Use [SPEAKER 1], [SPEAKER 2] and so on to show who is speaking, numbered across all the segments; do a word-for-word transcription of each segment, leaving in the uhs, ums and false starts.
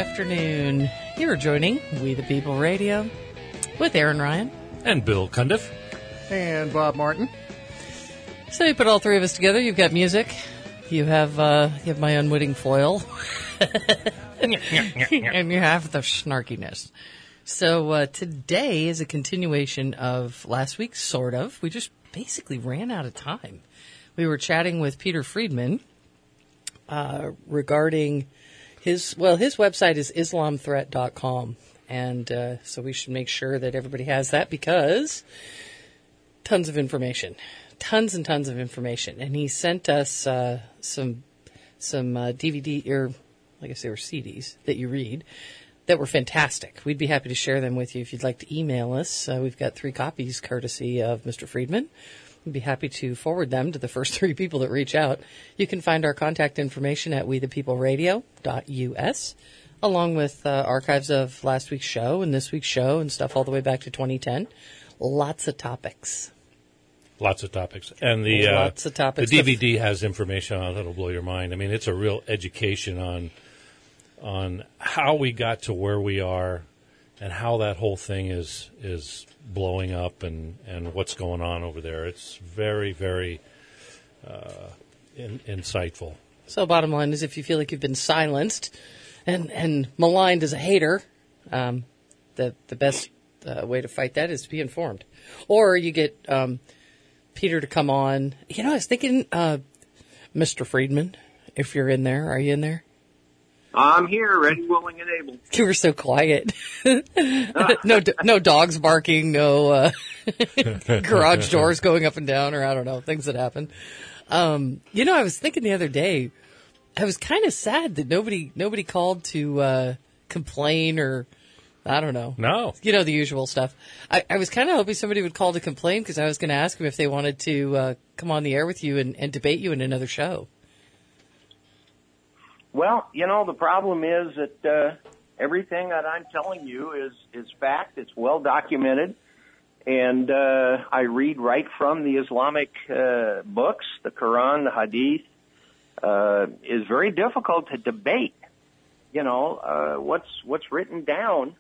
[SPEAKER 1] afternoon. You're joining We the People Radio with Aaron Ryan.
[SPEAKER 2] And Bill Cundiff.
[SPEAKER 3] And Bob Martin.
[SPEAKER 1] So you put all three of us together. You've got music. You have uh, you have my unwitting foil. And you have the snarkiness. So uh, today is a continuation of last week, sort of. We just basically ran out of time. We were chatting with Peter Friedman uh, regarding his, well, his website is islam threat dot com. And uh, so we should make sure that everybody has that because tons of information, tons and tons of information. And he sent us uh, some some uh, D V D, or I guess they were C Ds that you read that were fantastic. We'd be happy to share them with you if you'd like to email us. Uh, we've got three copies courtesy of Mister Friedman. We'd be happy to forward them to the first three people that reach out. You can find our contact information at we the people radio dot U S, along with uh, archives of last week's show and this week's show and stuff all the way back to twenty ten. Lots of topics.
[SPEAKER 2] Lots of topics. And the, uh,
[SPEAKER 1] Lots of topics.
[SPEAKER 2] the D V D has information on it that'll blow your mind. I mean, it's a real education on on how we got to where we are and how that whole thing is is blowing up and, and what's going on over there. It's very, very uh, in, insightful.
[SPEAKER 1] So bottom line is if you feel like you've been silenced and, and maligned as a hater, um, the, the best uh, way to fight that is to be informed. Or you get um, Peter to come on. You know, I was thinking, uh, Mister Friedman, if you're in there, are you in there?
[SPEAKER 4] I'm here, ready, willing, and able.
[SPEAKER 1] You were so quiet. no, no dogs barking, no uh, garage doors going up and down, or I don't know, things that happen. Um, you know, I was thinking the other day, I was kind of sad that nobody nobody called to uh, complain or I don't know.
[SPEAKER 2] No,
[SPEAKER 1] you know the usual stuff. I, I was kind of hoping somebody would call to complain because I was going to ask them if they wanted to uh, come on the air with you and, and debate you in another show.
[SPEAKER 4] Well, you know, the problem is that uh, everything that I'm telling you is, is fact. It's well documented. And uh, I read right from the Islamic uh, books, the Quran, the Hadith. Uh, is very difficult to debate. You know, uh, what's what's written down.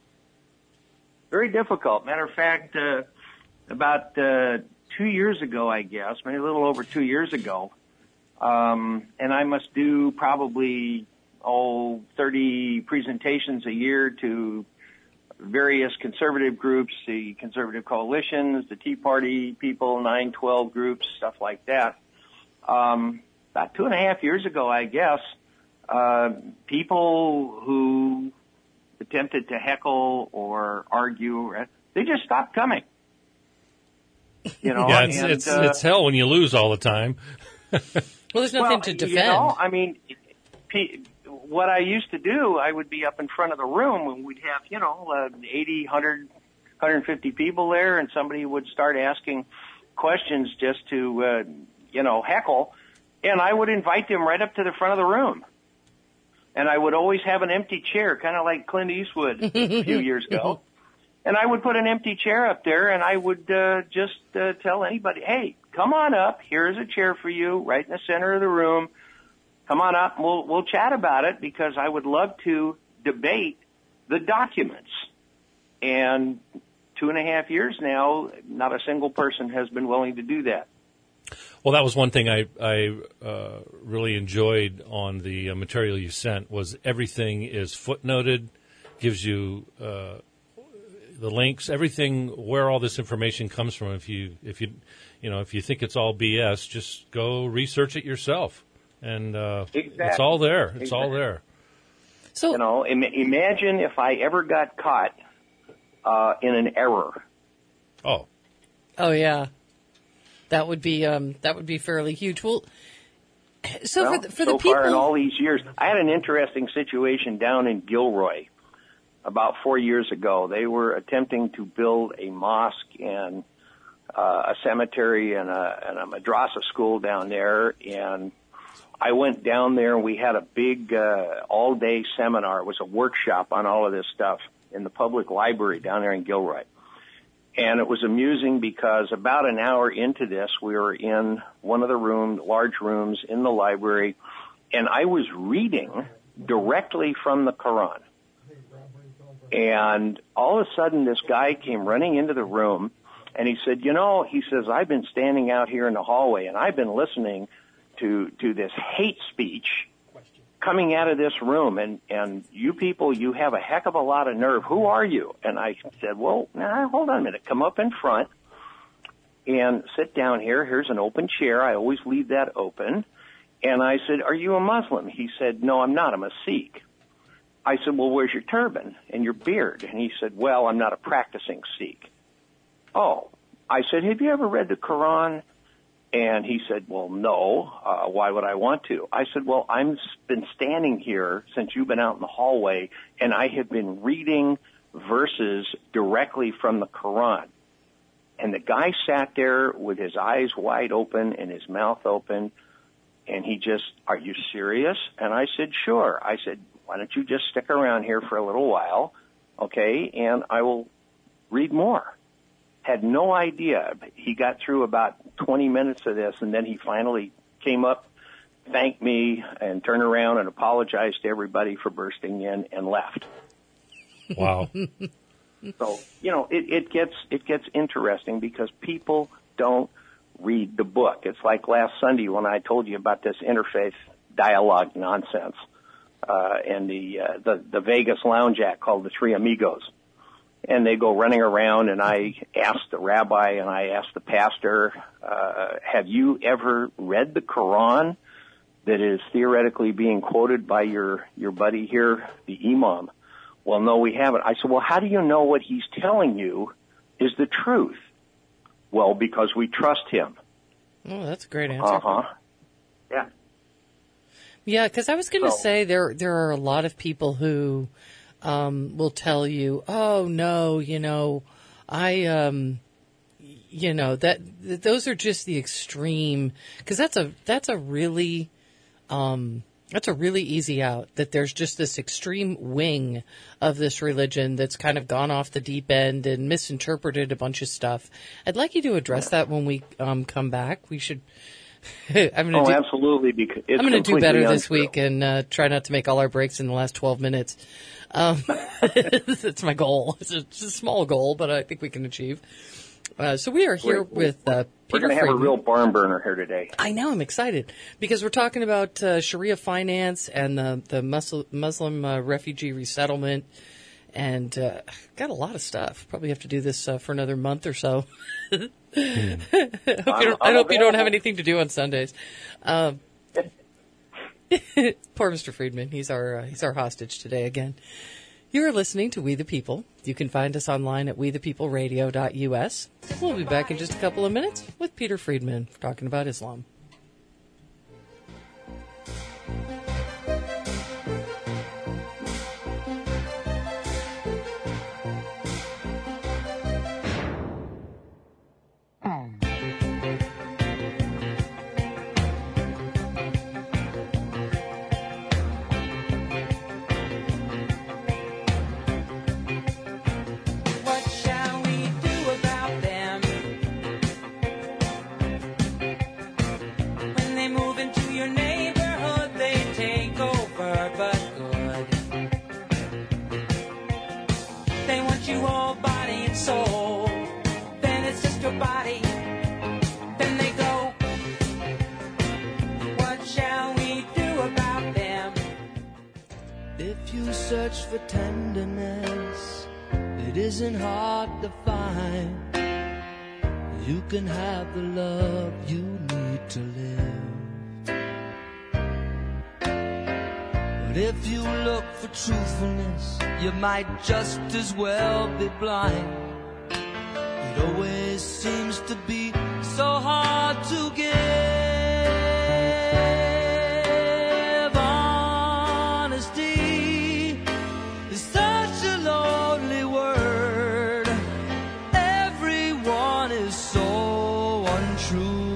[SPEAKER 4] Very difficult. Matter of fact, uh, about uh, two years ago, I guess, maybe a little over two years ago, Um, and I must do probably, oh, thirty presentations a year to various conservative groups, the conservative coalitions, the Tea Party people, nine twelve groups, stuff like that. Um, about two and a half years ago, I guess, uh, people who attempted to heckle or argue, they just stopped coming. You know,
[SPEAKER 2] yeah, it's,
[SPEAKER 4] and,
[SPEAKER 2] it's,
[SPEAKER 4] uh,
[SPEAKER 2] it's hell when you lose all the time.
[SPEAKER 1] Well, there's nothing
[SPEAKER 4] well,
[SPEAKER 1] to defend.
[SPEAKER 4] You know, I mean, what I used to do, I would be up in front of the room and we'd have, you know, uh, eighty, one hundred, one hundred fifty people there, and somebody would start asking questions just to, uh, you know, heckle, and I would invite them right up to the front of the room. And I would always have an empty chair, kind of like Clint Eastwood a few years ago. And I would put an empty chair up there, and I would uh, just uh, tell anybody, hey, come on up. Here's a chair for you right in the center of the room. Come on up, and we'll, we'll chat about it, because I would love to debate the documents. And two and a half years now, not a single person has been willing to do that.
[SPEAKER 2] Well, that was one thing I, I uh, really enjoyed on the uh, material you sent, was everything is footnoted, gives you uh, the links, everything, where all this information comes from. If you, if you, you know, if you think it's all B S, just go research it yourself, and uh,
[SPEAKER 4] exactly.
[SPEAKER 2] it's all there. It's
[SPEAKER 4] exactly.
[SPEAKER 2] all there.
[SPEAKER 1] So,
[SPEAKER 4] you know, Im- imagine if I ever got caught uh, in an error.
[SPEAKER 2] Oh,
[SPEAKER 1] oh yeah, that would be um, that would be fairly huge. Well, so
[SPEAKER 4] well,
[SPEAKER 1] for the, for
[SPEAKER 4] so
[SPEAKER 1] the people,
[SPEAKER 4] far in all these years, I had an interesting situation down in Gilroy about four years ago. They were attempting to build a mosque and uh, a cemetery and a, and a madrasa school down there, and I went down there and we had a big uh, all-day seminar. It was a workshop on all of this stuff in the public library down there in Gilroy. And it was amusing because about an hour into this, we were in one of the rooms, large rooms in the library, and I was reading directly from the Quran. And all of a sudden, this guy came running into the room, and he said, you know, he says, I've been standing out here in the hallway, and I've been listening to to this hate speech coming out of this room, and, and you people, you have a heck of a lot of nerve. Who are you? And I said, well, now, hold on a minute. Come up in front and sit down here. Here's an open chair. I always leave that open. And I said, are you a Muslim? He said, no, I'm not. I'm a Sikh. I said, well, where's your turban and your beard? And he said, well, I'm not a practicing Sikh. Oh. I said, have you ever read the Quran? And he said, well, no. Uh, why would I want to? I said, well, I've been standing here since you've been out in the hallway, and I have been reading verses directly from the Quran. And the guy sat there with his eyes wide open and his mouth open, and he just, are you serious? And I said, sure. I said, why don't you just stick around here for a little while, okay, and I will read more. Had no idea. He got through about twenty minutes of this, and then he finally came up, thanked me, and turned around and apologized to everybody for bursting in and left.
[SPEAKER 2] Wow.
[SPEAKER 4] So, you know, it, it gets it gets interesting because people don't read the book. It's like last Sunday when I told you about this interfaith dialogue nonsense uh, and the, uh, the the Vegas lounge act called the Three Amigos. And they go running around, and I asked the rabbi and I asked the pastor, uh, have you ever read the Quran that is theoretically being quoted by your, your buddy here, the imam? Well, no, we haven't. I said, well, how do you know what he's telling you is the truth? Well, because we trust him.
[SPEAKER 1] Oh, that's a great answer.
[SPEAKER 4] Uh-huh. Yeah.
[SPEAKER 1] Yeah, because I was going to
[SPEAKER 4] So-
[SPEAKER 1] say there there are a lot of people who um, will tell you, oh, no, you know, I, um, you know, that, that those are just the extreme, because that's a, that's a really, um, that's a really easy out, that there's just this extreme wing of this religion that's kind of gone off the deep end and misinterpreted a bunch of stuff. I'd like you to address that when we um, come back. We should. I'm gonna
[SPEAKER 4] Oh,
[SPEAKER 1] do,
[SPEAKER 4] absolutely. Because it's
[SPEAKER 1] I'm going to do
[SPEAKER 4] completely
[SPEAKER 1] better this
[SPEAKER 4] untrue.
[SPEAKER 1] week and uh, try not to make all our breaks in the last twelve minutes. Um, that's my goal. It's a, it's a small goal, but I think we can achieve. Uh, so we are here
[SPEAKER 4] We're-
[SPEAKER 1] with uh,
[SPEAKER 4] We're
[SPEAKER 1] Peter
[SPEAKER 4] going to have a
[SPEAKER 1] Friedman.
[SPEAKER 4] real barn burner here today.
[SPEAKER 1] I know, I'm excited because we're talking about uh, Sharia finance and the the Muslim, Muslim uh, refugee resettlement, and uh, got a lot of stuff. Probably have to do this uh, for another month or so. I hope, you, don't, I hope you don't have anything to do on Sundays. Um, poor Mister Friedman, he's our uh, he's our hostage today again. You're listening to We the People. You can find us online at we the people radio dot u s. We'll be back in just a couple of minutes with Peter Friedman talking about Islam.
[SPEAKER 5] What shall we do about them when they move into your neighborhood? They take over, but good. They want you all body and soul. Then it's just your body. Then they go. What shall we do about them?
[SPEAKER 6] If you search for tenderness, it isn't hard to find. You can have the love you need to live. But if you look for truthfulness, you might just as well be blind. It always seems to be so hard to give. Honesty is such a lonely word. Everyone is so untrue.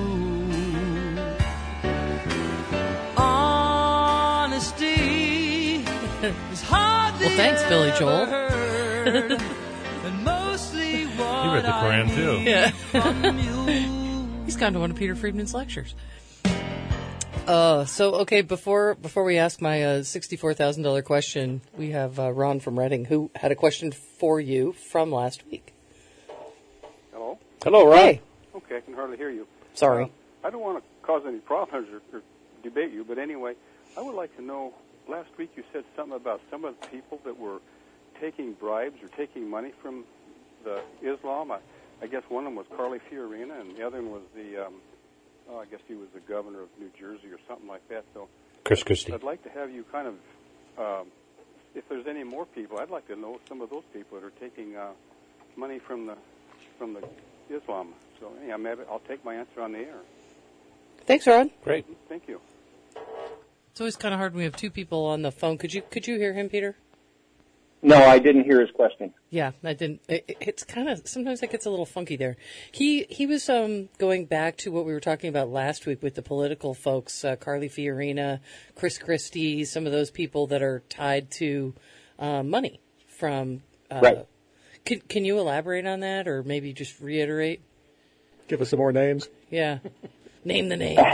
[SPEAKER 6] Honesty is hardly
[SPEAKER 1] Well, thanks, Billy
[SPEAKER 6] ever
[SPEAKER 1] Joel.
[SPEAKER 6] heard. And mostly what
[SPEAKER 2] He read the Quran,
[SPEAKER 6] I
[SPEAKER 2] too.
[SPEAKER 6] need from you.
[SPEAKER 1] He's gone to one of Peter Friedman's lectures. Uh, so, okay, before before we ask my uh, sixty-four thousand dollars question, we have uh, Ron from Reading who had a question for you from last week.
[SPEAKER 7] Hello?
[SPEAKER 2] Hello, Ron.
[SPEAKER 1] Hey.
[SPEAKER 7] Okay, I can hardly hear you.
[SPEAKER 1] Sorry.
[SPEAKER 7] Uh, I don't want to cause any problems or, or debate you, but anyway, I would like to know, last week you said something about some of the people that were taking bribes or taking money from the Islam. I, I guess one of them was Carly Fiorina, and the other one was the, um, oh, I guess he was the governor of New Jersey or something like that. So
[SPEAKER 2] Chris Christie.
[SPEAKER 7] I'd like to have you kind of, um, if there's any more people, I'd like to know some of those people that are taking uh, money from the from the Islam. So yeah, maybe I'll take my answer on the air.
[SPEAKER 1] Thanks, Ron.
[SPEAKER 2] Great.
[SPEAKER 7] Thank you.
[SPEAKER 1] It's always kind of hard when we have two people on the phone. Could you could you hear him, Peter?
[SPEAKER 4] No, I didn't hear his question.
[SPEAKER 1] Yeah, I didn't. It, it's kind of sometimes it gets a little funky there. He he was um, going back to what we were talking about last week with the political folks, uh, Carly Fiorina, Chris Christie, some of those people that are tied to uh, money from. Uh,
[SPEAKER 4] right.
[SPEAKER 1] Can can you elaborate on that, or maybe just reiterate?
[SPEAKER 3] Give us some more names.
[SPEAKER 1] Yeah, name the names.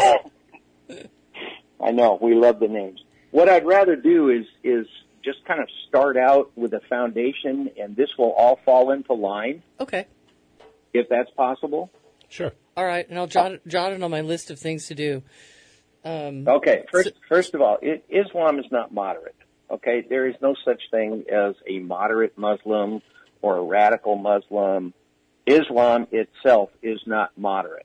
[SPEAKER 4] I know, we love the names. What I'd rather do is is just kind of start out with a foundation, and this will all fall into line,
[SPEAKER 1] Okay.
[SPEAKER 4] if that's possible.
[SPEAKER 2] Sure.
[SPEAKER 1] All right, and I'll jot it, jot it on my list of things to do. Um,
[SPEAKER 4] Okay, first,
[SPEAKER 1] so-
[SPEAKER 4] first of all, it, Islam is not moderate. Okay, there is no such thing as a moderate Muslim or a radical Muslim. Islam itself is not moderate.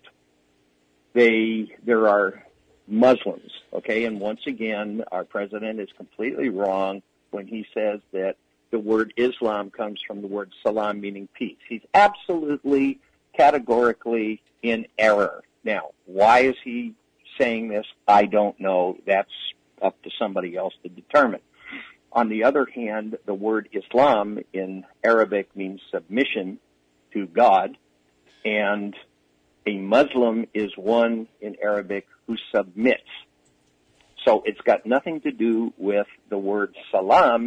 [SPEAKER 4] They, there are Muslims, okay, and once again, our president is completely wrong when he says that the word Islam comes from the word salam, meaning peace. He's absolutely, categorically in error. Now, why is he saying this? I don't know. That's up to somebody else to determine. On the other hand, the word Islam in Arabic means submission to God, and a Muslim is one in Arabic who submits. So it's got nothing to do with the word salam,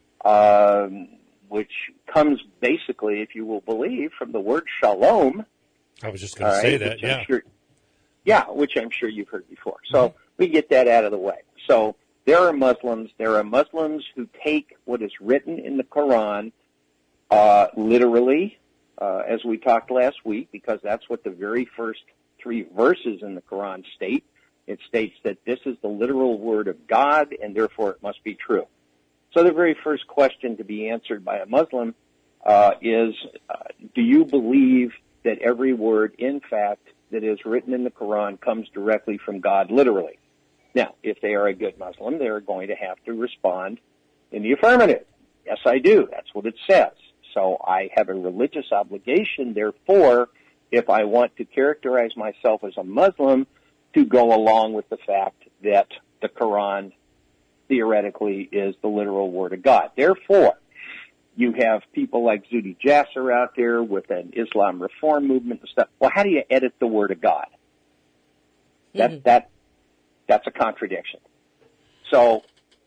[SPEAKER 4] um, which comes basically, if you will believe, from the word shalom.
[SPEAKER 2] I was just going to say
[SPEAKER 4] right,
[SPEAKER 2] that,
[SPEAKER 4] which I'm
[SPEAKER 2] yeah.
[SPEAKER 4] Sure, yeah, which I'm sure you've heard before. So mm-hmm. we get that out of the way. So there are Muslims. There are Muslims who take what is written in the Quran uh, literally, uh, as we talked last week, because that's what the very first three verses in the Quran state. It states that this is the literal word of God, and therefore it must be true. So the very first question to be answered by a Muslim uh, is, uh, do you believe that every word, in fact, that is written in the Quran comes directly from God literally? Now, if they are a good Muslim, they're going to have to respond in the affirmative. Yes, I do. That's what it says. So I have a religious obligation, therefore, if I want to characterize myself as a Muslim, to go along with the fact that the Quran theoretically is the literal word of God. Therefore, you have people like Zuhdi Jasser out there with an Islam reform movement and stuff. Well, how do you edit the word of God? That, mm-hmm. that, that's a contradiction. So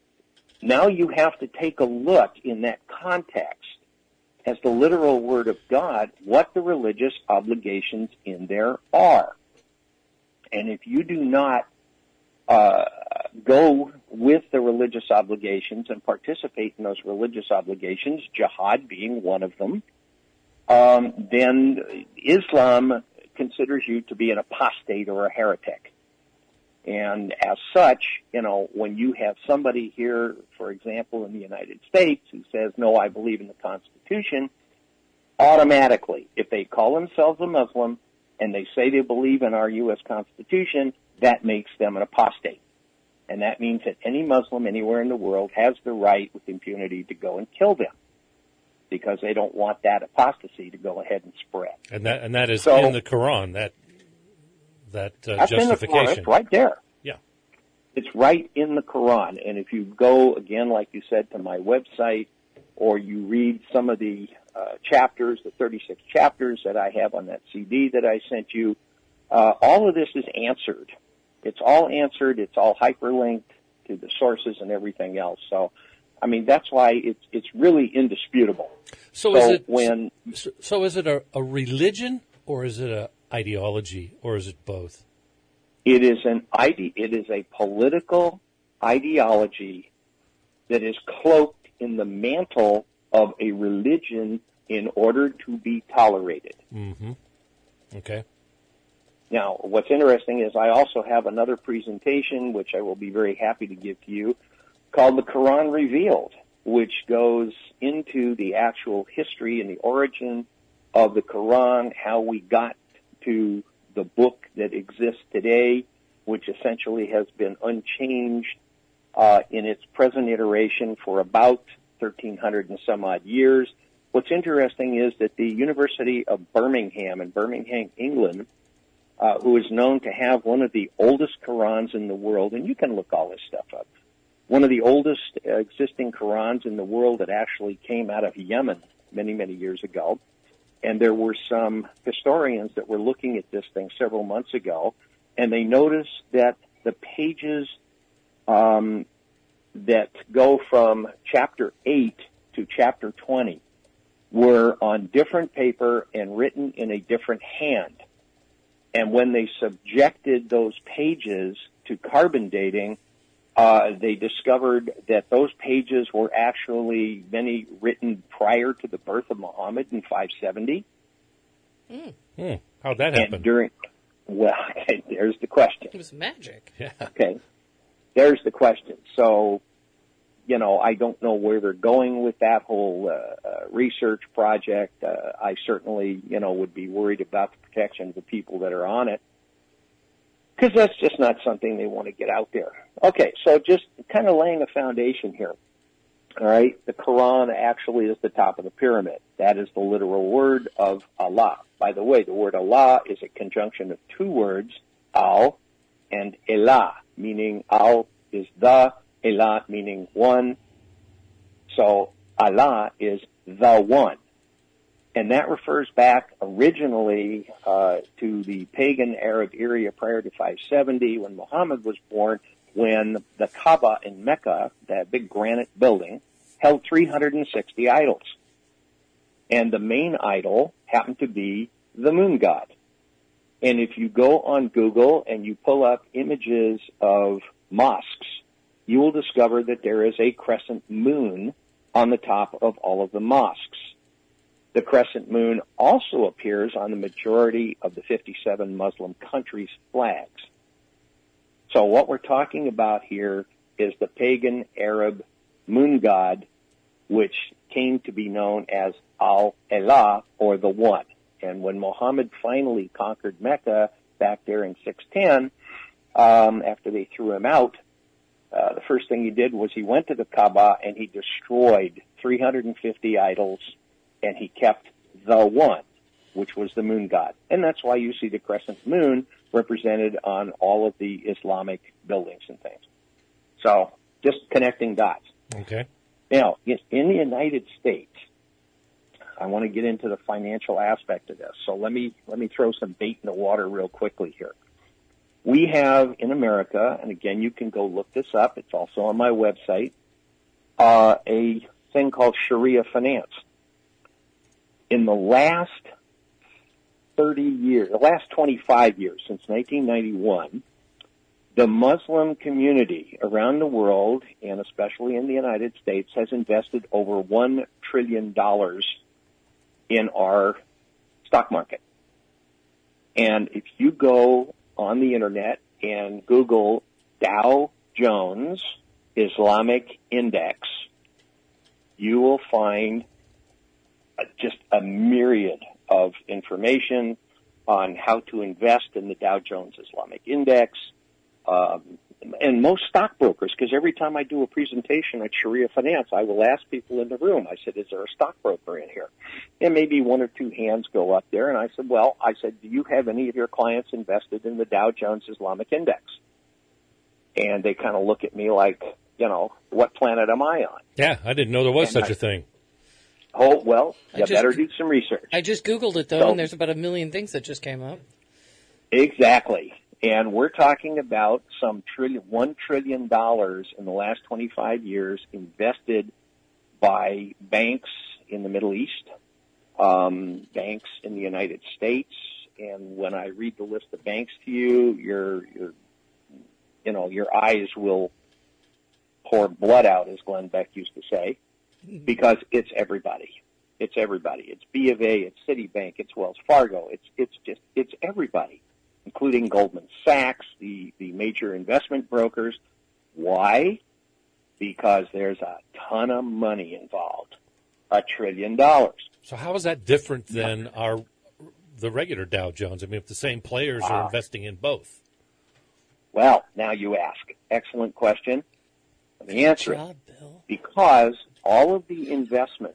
[SPEAKER 4] now you have to take a look in that context as the literal word of God, what the religious obligations in there are. And if you do not uh, go with the religious obligations and participate in those religious obligations, jihad being one of them, um, then Islam considers you to be an apostate or a heretic. And as such, you know, when you have somebody here, for example, in the United States who says, no, I believe in the Constitution, automatically, if they call themselves a Muslim, and they say they believe in our U S Constitution, that makes them an apostate. And that means that any Muslim anywhere in the world has the right with impunity to go and kill them because they don't want that apostasy to go ahead and spread.
[SPEAKER 2] And that and that is
[SPEAKER 4] so,
[SPEAKER 2] in the Quran, that that uh,
[SPEAKER 4] that's
[SPEAKER 2] justification.
[SPEAKER 4] In the Quran. It's right there.
[SPEAKER 2] Yeah.
[SPEAKER 4] It's right in the Quran. And if you go, again, like you said, to my website, or you read some of the uh, chapters, the thirty-six chapters that I have on that C D that I sent you, uh, all of this is answered. It's all answered. It's all hyperlinked to the sources and everything else. So, I mean, that's why it's it's really indisputable.
[SPEAKER 2] So,
[SPEAKER 4] so
[SPEAKER 2] is it
[SPEAKER 4] when?
[SPEAKER 2] So, so is it a, a religion, or is it a ideology, or is it both?
[SPEAKER 4] It is an ide- It is a political ideology that is cloaked in the mantle of a religion in order to be tolerated.
[SPEAKER 2] Mm-hmm. Okay.
[SPEAKER 4] Now, what's interesting is I also have another presentation, which I will be very happy to give to you, called The Quran Revealed, which goes into the actual history and the origin of the Quran, how we got to the book that exists today, which essentially has been unchanged uh, in its present iteration for about thirteen hundred and some odd years. What's interesting is that the University of Birmingham in Birmingham, England, uh, who is known to have one of the oldest Qurans in the world, and you can look all this stuff up, one of the oldest uh, existing Qurans in the world that actually came out of Yemen many, many years ago. And there were some historians that were looking at this thing several months ago, and they noticed that the pages um, that go from chapter eight to chapter twenty were on different paper and written in a different hand. And when they subjected those pages to carbon dating, uh, they discovered that those pages were actually many written prior to the birth of Muhammad in five seventy.
[SPEAKER 1] Mm.
[SPEAKER 2] Hmm. How'd that happen?
[SPEAKER 4] And during, well, there's the question.
[SPEAKER 1] It was magic.
[SPEAKER 2] Yeah.
[SPEAKER 4] Okay. There's the question. So, you know, I don't know where they're going with that whole uh, uh, research project. Uh, I certainly, you know, would be worried about the protection of the people that are on it, because that's just not something they want to get out there. Okay, so just kind of laying a foundation here. All right, the Quran actually is the top of the pyramid. That is the literal word of Allah. By the way, the word Allah is a conjunction of two words, al and elah, meaning al is the, elah meaning one. So Allah is the one. And that refers back originally uh, to the pagan Arab area prior to five seventy, when Muhammad was born, when the Kaaba in Mecca, that big granite building, held three hundred sixty idols. And the main idol happened to be the moon god. And if you go on Google and you pull up images of mosques, you will discover that there is a crescent moon on the top of all of the mosques. The crescent moon also appears on the majority of the fifty-seven Muslim countries' flags. So what we're talking about here is the pagan Arab moon god, which came to be known as Al-Elah, or the One. And when Muhammad finally conquered Mecca back there in six ten, um, after they threw him out, uh, the first thing he did was he went to the Kaaba and he destroyed three hundred fifty idols, and he kept the One, which was the moon god. And that's why you see the crescent moon represented on all of the Islamic buildings and things. So, just connecting dots.
[SPEAKER 2] Okay.
[SPEAKER 4] Now, in the United States, I want to get into the financial aspect of this. So let me let me throw some bait in the water real quickly here. We have in America, and again, you can go look this up. It's also on my website, uh, a thing called Sharia finance. In the last thirty years, the last twenty-five years, since nineteen ninety-one, the Muslim community around the world, and especially in the United States, has invested over one trillion dollars in our stock market. And if you go on the internet and Google Dow Jones Islamic Index, you will find just a myriad of information on how to invest in the Dow Jones Islamic Index. Um, and most stockbrokers, because every time I do a presentation at Sharia Finance, I will ask people in the room, I said, is there a stockbroker in here? And maybe one or two hands go up there, and I said, well, I said, do you have any of your clients invested in the Dow Jones Islamic Index? And they kind of look at me like, you know, what planet am I on?
[SPEAKER 2] Yeah, I didn't know there was
[SPEAKER 4] And
[SPEAKER 2] such
[SPEAKER 4] I,
[SPEAKER 2] a thing.
[SPEAKER 4] Oh, well, you
[SPEAKER 1] just,
[SPEAKER 4] better do some research.
[SPEAKER 1] I just Googled it, though,
[SPEAKER 4] so,
[SPEAKER 1] and there's about a million things that just came up.
[SPEAKER 4] Exactly. And we're talking about some trillion, one trillion dollars in the last twenty-five years invested by banks in the Middle East, um, banks in the United States, and when I read the list of banks to you, your your you know your eyes will pour blood out, as Glenn Beck used to say, because it's everybody. It's everybody. It's B of A. It's Citibank. It's Wells Fargo. It's it's just it's everybody, including Goldman Sachs, the the major investment brokers. Why? Because there's a ton of money involved, a trillion dollars.
[SPEAKER 2] So how is that different than our the regular Dow Jones? I mean, if the same players are
[SPEAKER 4] Uh,
[SPEAKER 2] investing in both.
[SPEAKER 4] Well, now you ask. Excellent question. Let me answer
[SPEAKER 1] job,
[SPEAKER 4] it.
[SPEAKER 1] Bill.
[SPEAKER 4] Because all of the investments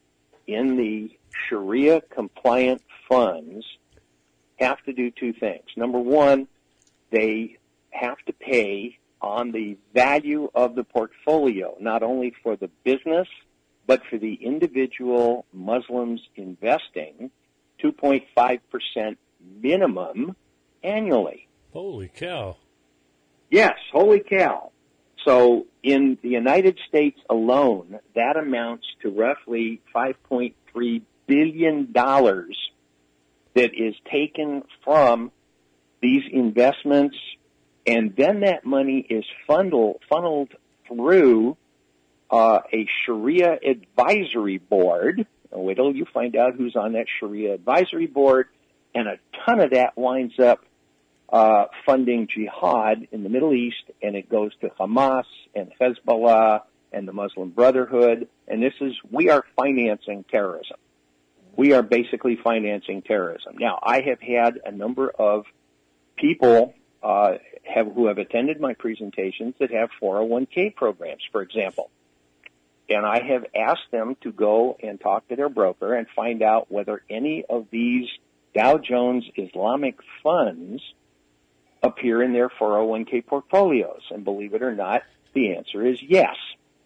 [SPEAKER 4] in the Sharia-compliant funds have to do two things. Number one, they have to pay on the value of the portfolio, not only for the business, but for the individual Muslims investing, two point five percent minimum annually.
[SPEAKER 2] Holy cow.
[SPEAKER 4] Yes, holy cow. So in the United States alone, that amounts to roughly five point three billion dollars that is taken from these investments, and then that money is funneled, funneled through uh, a Sharia advisory board. Wait till you find out who's on that Sharia advisory board, and a ton of that winds up Uh, funding jihad in the Middle East, and it goes to Hamas and Hezbollah and the Muslim Brotherhood. And this is, we are financing terrorism. We are basically financing terrorism. Now, I have had a number of people uh, have who have attended my presentations that have four oh one k programs, for example. And I have asked them to go and talk to their broker and find out whether any of these Dow Jones Islamic funds appear in their four oh one k portfolios. And believe it or not, the answer is yes.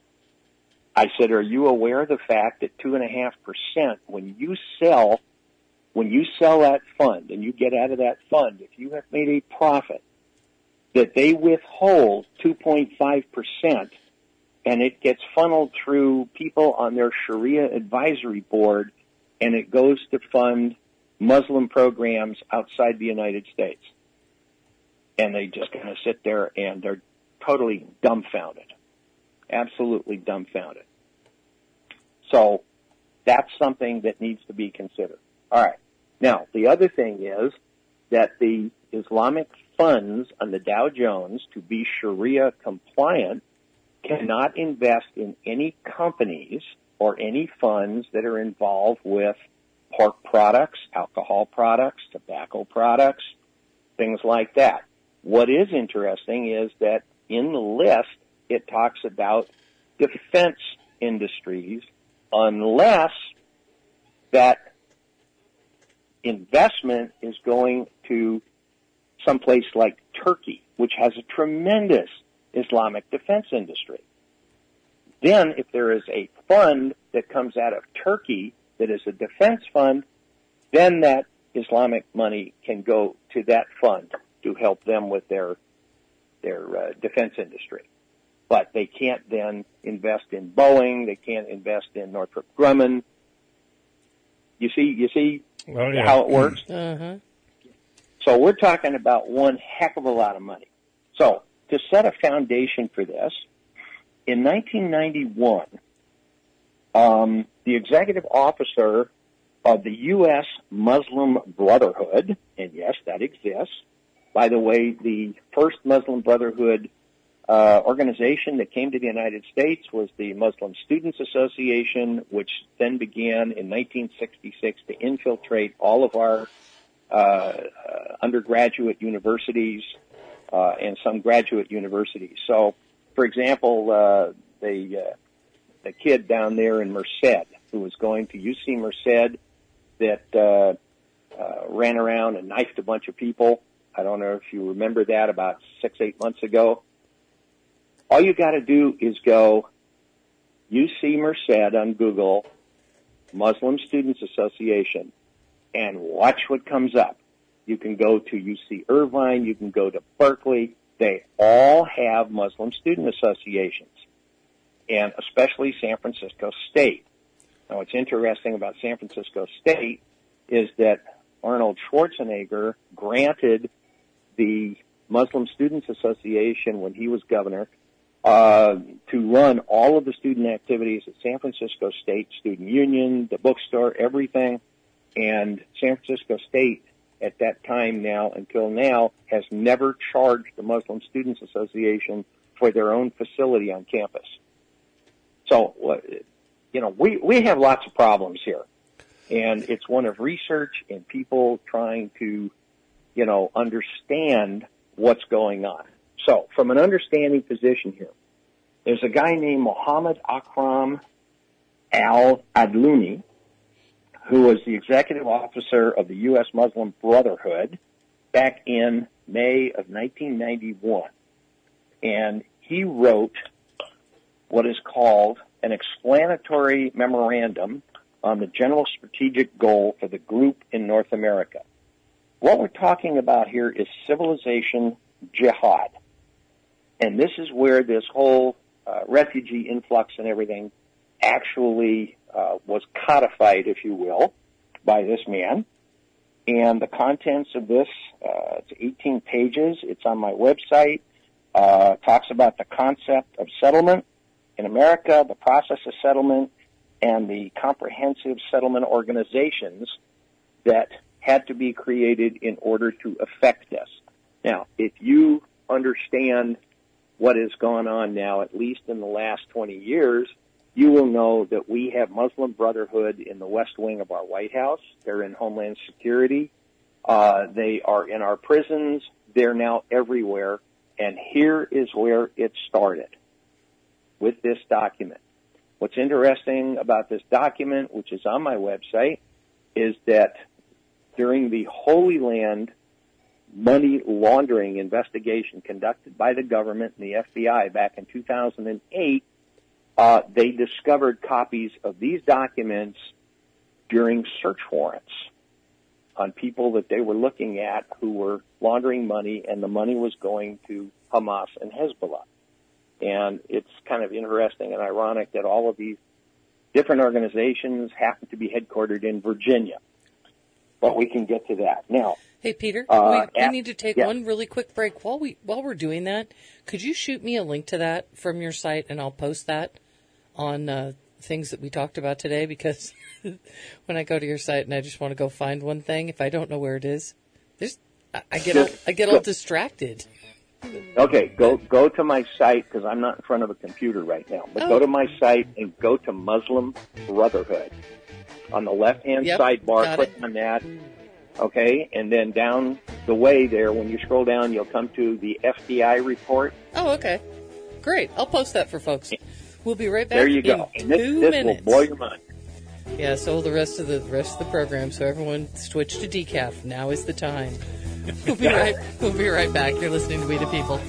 [SPEAKER 4] I said, are you aware of the fact that two and a half percent when you sell, when you sell that fund and you get out of that fund, if you have made a profit, that they withhold two point five percent and it gets funneled through people on their Sharia advisory board and it goes to fund Muslim programs outside the United States. And they just kind of sit there and they're totally dumbfounded, absolutely dumbfounded. So that's something that needs to be considered. All right. Now, the other thing is that the Islamic funds on the Dow Jones, to be Sharia compliant, cannot invest in any companies or any funds that are involved with pork products, alcohol products, tobacco products, things like that. What is interesting is that in the list, it talks about defense industries, unless that investment is going to someplace like Turkey, which has a tremendous Islamic defense industry. Then, if there is a fund that comes out of Turkey that is a defense fund, then that Islamic money can go to that fund to help them with their their uh, defense industry. But they can't then invest in Boeing. They can't invest in Northrop Grumman. You see, you see
[SPEAKER 2] Oh, yeah.
[SPEAKER 4] how it works?
[SPEAKER 1] Uh-huh.
[SPEAKER 4] So we're talking about one heck of a lot of money. So to set a foundation for this, in nineteen ninety-one, um, the executive officer of the U S Muslim Brotherhood, and yes, that exists. By the way, the first Muslim Brotherhood uh, organization that came to the United States was the Muslim Students Association, which then began in nineteen sixty-six to infiltrate all of our uh, uh, undergraduate universities uh, and some graduate universities. So, for example, uh, the uh, the kid down there in Merced who was going to U C Merced that uh, uh, ran around and knifed a bunch of people. I don't know if you remember that about six, eight months ago. All you got to do is go U C Merced on Google, Muslim Students Association, and watch what comes up. You can go to U C Irvine. You can go to Berkeley. They all have Muslim student associations, and especially San Francisco State. Now, what's interesting about San Francisco State is that Arnold Schwarzenegger granted the Muslim Students Association, when he was governor, uh, to run all of the student activities at San Francisco State Student Union, the bookstore, everything. And San Francisco State, at that time now until now, has never charged the Muslim Students Association for their own facility on campus. So, you know, we, we have lots of problems here. And it's one of research and people trying to, you know, understand what's going on. So, from an understanding position here, there's a guy named Muhammad Akram al-Adluni, who was the executive officer of the U S Muslim Brotherhood back in May of nineteen ninety-one. And he wrote what is called an explanatory memorandum on the general strategic goal for the group in North America. What we're talking about here is civilization jihad. And this is where this whole uh, refugee influx and everything actually uh, was codified, if you will, by this man. And the contents of this, uh, it's eighteen pages. It's on my website. Uh, talks about the concept of settlement in America, the process of settlement, and the comprehensive settlement organizations that had to be created in order to effect this. Now, if you understand what has gone on now, at least in the last twenty years, you will know that we have Muslim Brotherhood in the West Wing of our White House. They're in Homeland Security. Uh, they are in our prisons. They're now everywhere. And here is where it started with this document. What's interesting about this document, which is on my website, is that during the Holy Land money laundering investigation conducted by the government and the F B I back in two thousand eight, uh, they discovered copies of these documents during search warrants on people that they were looking at who were laundering money, and the money was going to Hamas and Hezbollah. And it's kind of interesting and ironic that all of these different organizations happen to be headquartered in Virginia. But we can get to that. Now,
[SPEAKER 1] hey, Peter,
[SPEAKER 4] uh,
[SPEAKER 1] we, we need to take
[SPEAKER 4] yeah.
[SPEAKER 1] one really quick break. While, we, while we're doing that, could you shoot me a link to that from your site, and I'll post that on uh, things that we talked about today? Because when I go to your site and I just want to go find one thing, if I don't know where it is, there's, I, I get all, I get all distracted.
[SPEAKER 4] Okay, go go to my site, because I'm not in front of a computer right now. But
[SPEAKER 1] oh.
[SPEAKER 4] go to my site and go to Muslim Brotherhood. On the left-hand
[SPEAKER 1] yep,
[SPEAKER 4] sidebar, click it. on that. Okay, and then down the way there, when you scroll down, you'll come to the F B I report.
[SPEAKER 1] Oh, okay. Great. I'll post that for folks. We'll be right back.
[SPEAKER 4] There you go.
[SPEAKER 1] In
[SPEAKER 4] And this,
[SPEAKER 1] two
[SPEAKER 4] this
[SPEAKER 1] minutes.
[SPEAKER 4] will blow your mind.
[SPEAKER 1] Yeah, so the rest of the rest of the program. So everyone switch to decaf. Now is the time. We'll be right. We'll be right back. You're listening to We the People.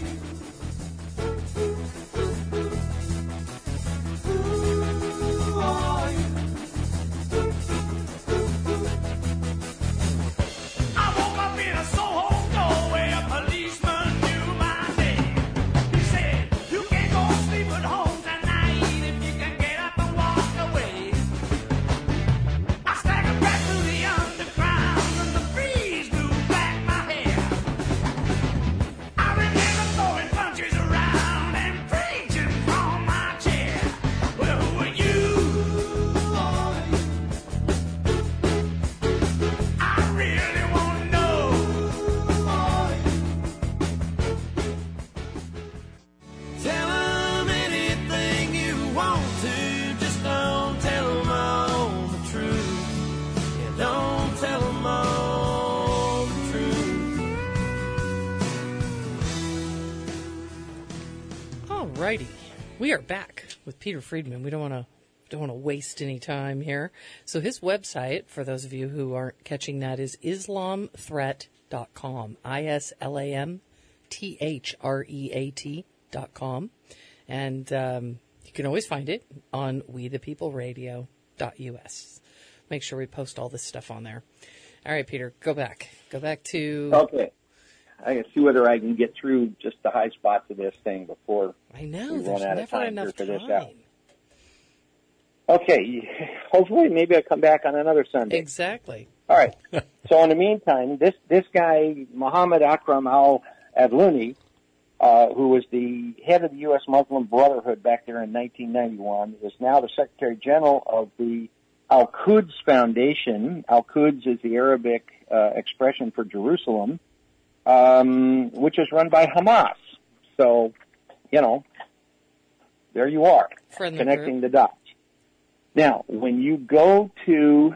[SPEAKER 1] Alrighty, we are back with Peter Friedman. We don't want to don't want to waste any time here. So his website, for those of you who aren't catching that, is islam threat dot com. I S L A M T H R E A T dot com. And um, you can always find it on we the people radio dot U S. Make sure we post all this stuff on there. All right, Peter, go back. Go back to...
[SPEAKER 4] Okay. I can see whether I can get through just the high spots of this thing before
[SPEAKER 1] I know,
[SPEAKER 4] we
[SPEAKER 1] there's
[SPEAKER 4] run out
[SPEAKER 1] never
[SPEAKER 4] of time
[SPEAKER 1] enough
[SPEAKER 4] here for this
[SPEAKER 1] time.
[SPEAKER 4] out. Okay, hopefully maybe I'll come back on another Sunday.
[SPEAKER 1] Exactly.
[SPEAKER 4] All right. So in the meantime, this, this guy, Muhammad Akram al-Adluni, uh, who was the head of the U S Muslim Brotherhood back there in nineteen ninety-one, is now the Secretary General of the Al-Quds Foundation. Al-Quds is the Arabic uh, expression for Jerusalem, um, which is run by Hamas. So, you know, there you are,
[SPEAKER 1] Friendly
[SPEAKER 4] connecting
[SPEAKER 1] group.
[SPEAKER 4] the dots. Now, when you go to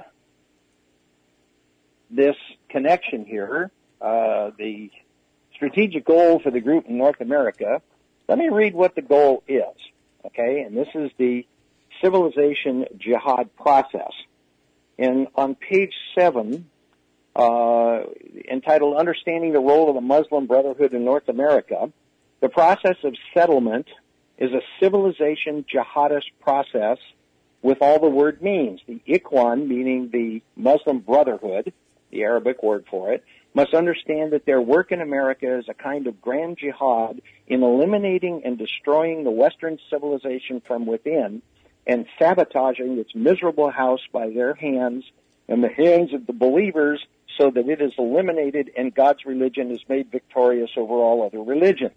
[SPEAKER 4] this connection here, uh, the strategic goal for the group in North America, let me read what the goal is, okay? And this is the civilization jihad process. And on page seven, uh, entitled Understanding the Role of the Muslim Brotherhood in North America, the process of settlement is a civilization jihadist process with all the word means. The Ikhwan, meaning the Muslim Brotherhood, the Arabic word for it, must understand that their work in America is a kind of grand jihad in eliminating and destroying the Western civilization from within and sabotaging its miserable house by their hands and the hands of the believers so that it is eliminated and God's religion is made victorious over all other religions.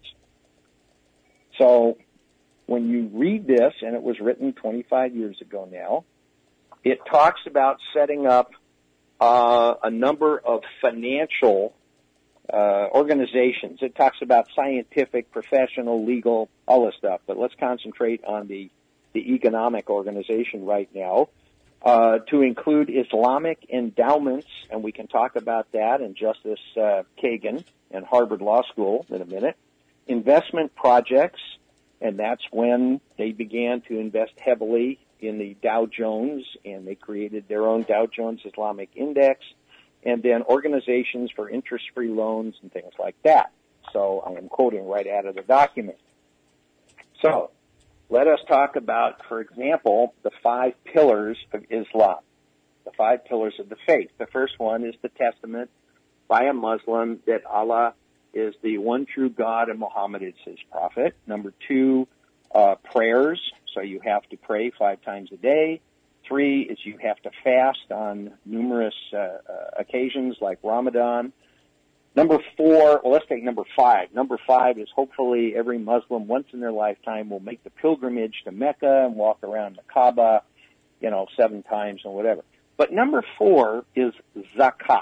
[SPEAKER 4] So when you read this, and it was written twenty-five years ago now, it talks about setting up uh, a number of financial uh, organizations. It talks about scientific, professional, legal, all this stuff. But let's concentrate on the, the economic organization right now, uh, to include Islamic endowments, and we can talk about that and Justice uh, Kagan and Harvard Law School in a minute. Investment projects, and that's when they began to invest heavily in the Dow Jones, and they created their own Dow Jones Islamic Index, and then organizations for interest-free loans and things like that. So I am quoting right out of the document. So let us talk about, for example, the five pillars of Islam, the five pillars of the faith. The first one is the testament by a Muslim that Allah is the one true God and Muhammad is his prophet. Number two, uh, prayers. So you have to pray five times a day. Three is you have to fast on numerous uh, uh, occasions like Ramadan. Number four, well, let's take number five. Number five is hopefully every Muslim once in their lifetime will make the pilgrimage to Mecca and walk around the Kaaba, you know, seven times and whatever. But number four is zakat.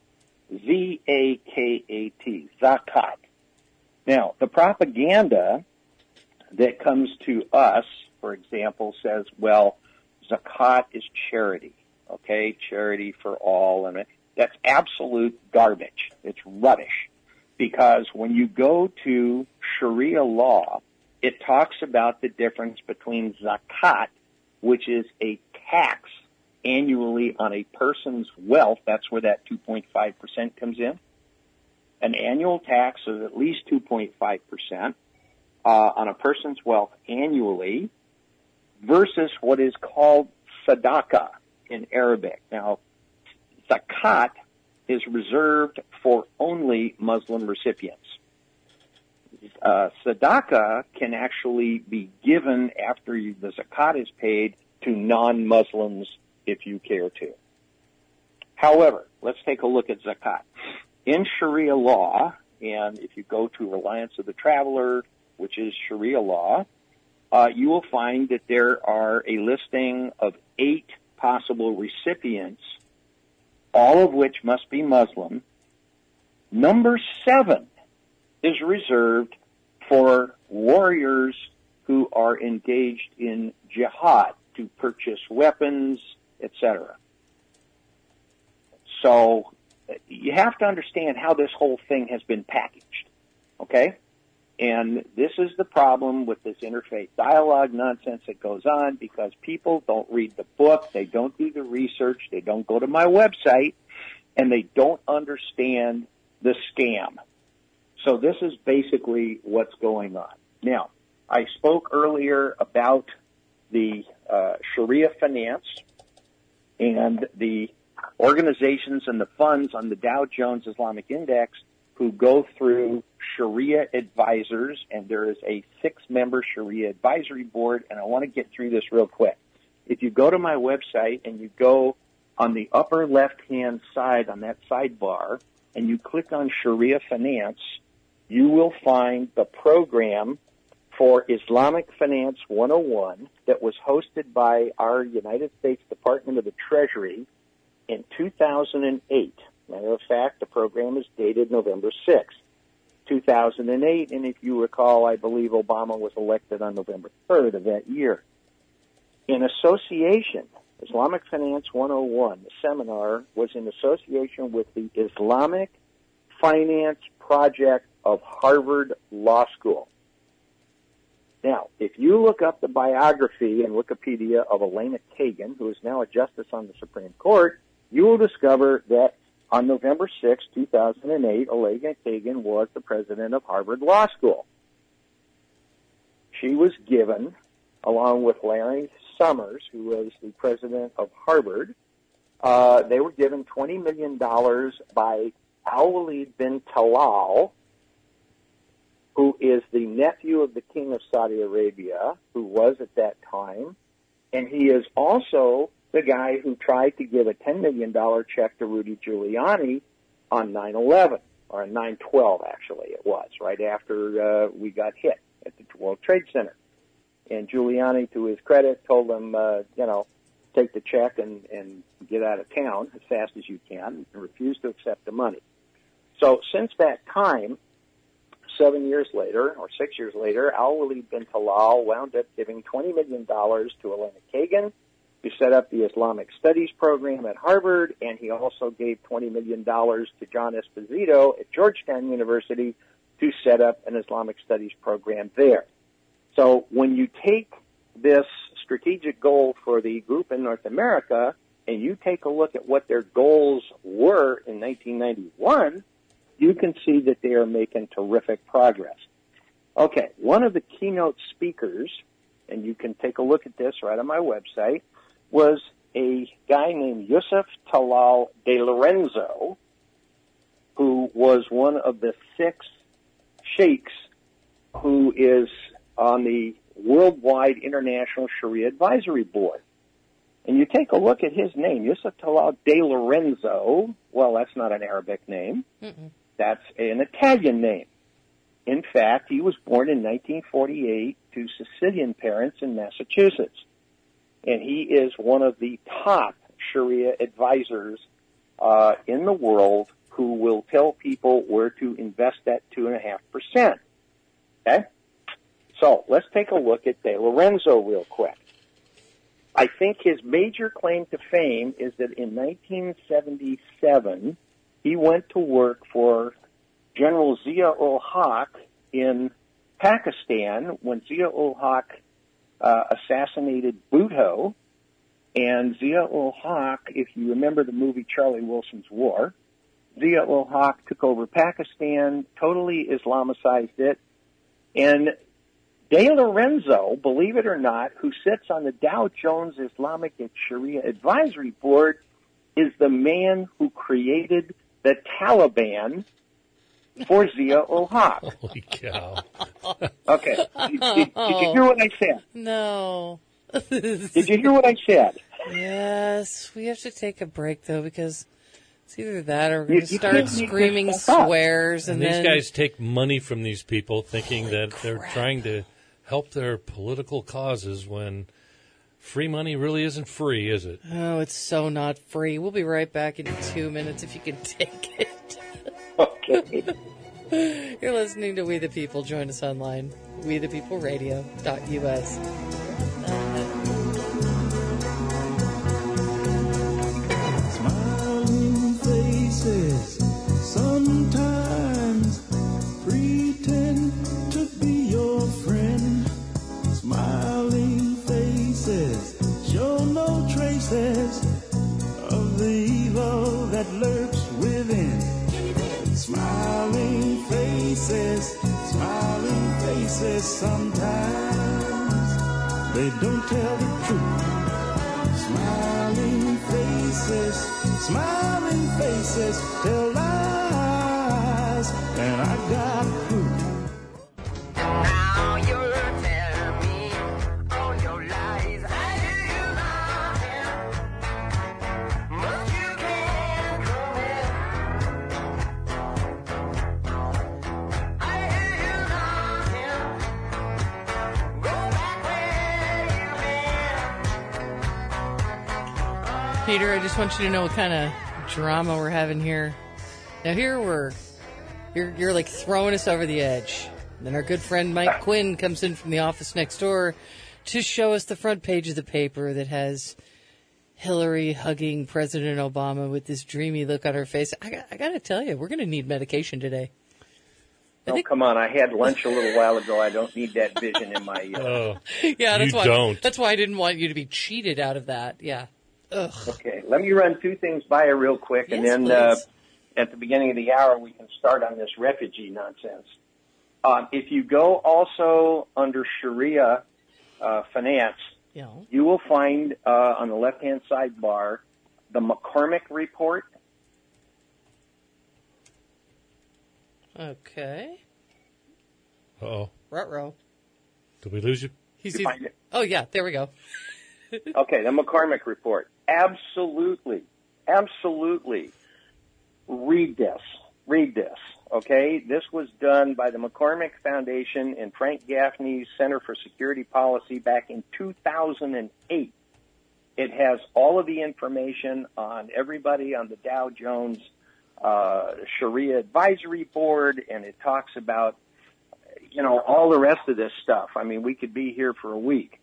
[SPEAKER 4] Z A K A T, zakat. Now, the propaganda that comes to us, for example, says, well, zakat is charity, okay, charity for all, and that's absolute garbage. It's rubbish, because when you go to Sharia law, it talks about the difference between zakat, which is a tax annually on a person's wealth. That's where that two point five percent comes in. An annual tax of at least two point five percent uh, on a person's wealth annually versus what is called sadaqah in Arabic. Now, zakat is reserved for only Muslim recipients. Uh, sadaqah can actually be given after you, the zakat is paid to non-Muslims if you care to. However, let's take a look at zakat. In Sharia law, and if you go to Reliance of the Traveler, which is Sharia law, uh, you will find that there are a listing of eight possible recipients, all of which must be Muslim. Number seven is reserved for warriors who are engaged in jihad to purchase weapons, et cetera. So you have to understand how this whole thing has been packaged, okay? And this is the problem with this interfaith dialogue nonsense that goes on, because people don't read the book, they don't do the research, they don't go to my website, and they don't understand the scam. So this is basically what's going on. Now, I spoke earlier about the uh, Sharia finance and the organizations and the funds on the Dow Jones Islamic Index who go through Sharia advisors, and there is a six-member Sharia advisory board, and I want to get through this real quick. If you go to my website and you go on the upper left-hand side on that sidebar, and you click on Sharia Finance, you will find the program for Islamic Finance one oh one that was hosted by our United States Department of the Treasury in two thousand eight. Matter of fact, the program is dated November sixth, two thousand eight, and if you recall, I believe Obama was elected on November third of that year. In association, Islamic Finance one oh one, the seminar, was in association with the Islamic Finance Project of Harvard Law School. Now, if you look up the biography in Wikipedia of Elena Kagan, who is now a justice on the Supreme Court, you will discover that on November sixth, two thousand eight, Elena Kagan was the president of Harvard Law School. She was given, along with Larry Summers, who was the president of Harvard, uh, they were given twenty million dollars by Al-Walid bin Talal, who is the nephew of the king of Saudi Arabia, who was at that time, and he is also the guy who tried to give a ten million dollars check to Rudy Giuliani on nine eleven, or nine twelve, actually, it was, right after uh, we got hit at the World Trade Center. And Giuliani, to his credit, told him, uh, you know, take the check and, and get out of town as fast as you can, and refused to accept the money. So since that time, seven years later, or six years later, Al-Walid bin Talal wound up giving twenty million dollars to Elena Kagan to set up the Islamic Studies program at Harvard, and he also gave twenty million dollars to John Esposito at Georgetown University to set up an Islamic Studies program there. So when you take this strategic goal for the group in North America, and you take a look at what their goals were in nineteen ninety-one, you can see that they are making terrific progress. Okay, one of the keynote speakers, and you can take a look at this right on my website, was a guy named Yusuf Talal de Lorenzo, who was one of the six sheikhs who is on the Worldwide International Sharia Advisory Board. And you take a look at his name, Yusuf Talal de Lorenzo. Well, that's not an Arabic name. Mm-mm. That's an Italian name. In fact, he was born in nineteen forty-eight to Sicilian parents in Massachusetts. And he is one of the top Sharia advisors uh, in the world who will tell people where to invest that two point five percent. Okay? So let's take a look at De Lorenzo real quick. I think his major claim to fame is that in nineteen seventy-seven, he went to work for General Zia-ul-Haq in Pakistan when Zia-ul-Haq uh, assassinated Bhutto. And Zia-ul-Haq, if you remember the movie Charlie Wilson's War, Zia-ul-Haq took over Pakistan, totally Islamicized it, and De Lorenzo, believe it or not, who sits on the Dow Jones Islamic and Sharia Advisory Board, is the man who created the Taliban for Zia-ul-Haq.
[SPEAKER 2] Holy cow.
[SPEAKER 4] Okay. Did, did, did you hear what I said?
[SPEAKER 1] No.
[SPEAKER 4] Did you hear what I said?
[SPEAKER 1] Yes. We have to take a break, though, because it's either that or we're going
[SPEAKER 4] You-
[SPEAKER 1] to
[SPEAKER 4] you
[SPEAKER 1] start
[SPEAKER 4] can't make
[SPEAKER 1] screaming
[SPEAKER 4] this stuff up.
[SPEAKER 1] swears. And,
[SPEAKER 2] And these
[SPEAKER 1] then
[SPEAKER 2] guys take money from these people thinking
[SPEAKER 1] Holy
[SPEAKER 2] that they're
[SPEAKER 1] crap.
[SPEAKER 2] trying to help their political causes when free money really isn't free, is it?
[SPEAKER 1] Oh, it's so not free. We'll be right back in two minutes if you can take it.
[SPEAKER 4] Okay.
[SPEAKER 1] You're listening to We the People. Join us online, we the people radio dot U S.
[SPEAKER 6] Smiling faces sometimes pretend to be your friend. Smiling faces show no traces of the evil that lurks within. Smiling faces, smiling faces sometimes they don't tell the truth. Smiling faces, smiling faces tell lies, and I got proof.
[SPEAKER 5] Now you're telling me all your lies. I hear you lying.
[SPEAKER 1] Peter, I just want you to know what kind of drama we're having here. Now here we're, you're, you're like throwing us over the edge. And then our good friend Mike Quinn comes in from the office next door to show us the front page of the paper that has Hillary hugging President Obama with this dreamy look on her face. I, got- I got to tell you, we're going to need medication today. I
[SPEAKER 4] Oh,
[SPEAKER 1] think-
[SPEAKER 4] come on. I had lunch a little while ago. I don't need that vision in my... Uh,
[SPEAKER 2] Oh,
[SPEAKER 1] Yeah, that's
[SPEAKER 2] You
[SPEAKER 1] why.
[SPEAKER 2] don't.
[SPEAKER 1] That's why I didn't want you to be cheated out of that. Yeah. Ugh.
[SPEAKER 4] Okay, let me run two things by you real quick, and
[SPEAKER 1] Yes,
[SPEAKER 4] then uh,
[SPEAKER 1] please.
[SPEAKER 4] at the beginning of the hour we can start on this refugee nonsense. Um, if you go also under Sharia uh, finance,
[SPEAKER 1] Yeah.
[SPEAKER 4] you will find uh, on the left-hand sidebar the McCormick report.
[SPEAKER 1] Okay.
[SPEAKER 2] uh-oh.
[SPEAKER 1] Ruh-roh.
[SPEAKER 2] Did we lose you?
[SPEAKER 1] He's
[SPEAKER 4] You
[SPEAKER 1] either-
[SPEAKER 4] find it?
[SPEAKER 1] Oh, yeah, there we go.
[SPEAKER 4] Okay, the McCormick report. Absolutely, absolutely. Read this. Read this. Okay, this was done by the McCormick Foundation and Frank Gaffney's Center for Security Policy back in two thousand eight. It has all of the information on everybody on the Dow Jones uh, Sharia Advisory Board, and it talks about, you know, all the rest of this stuff. I mean, we could be here for a week.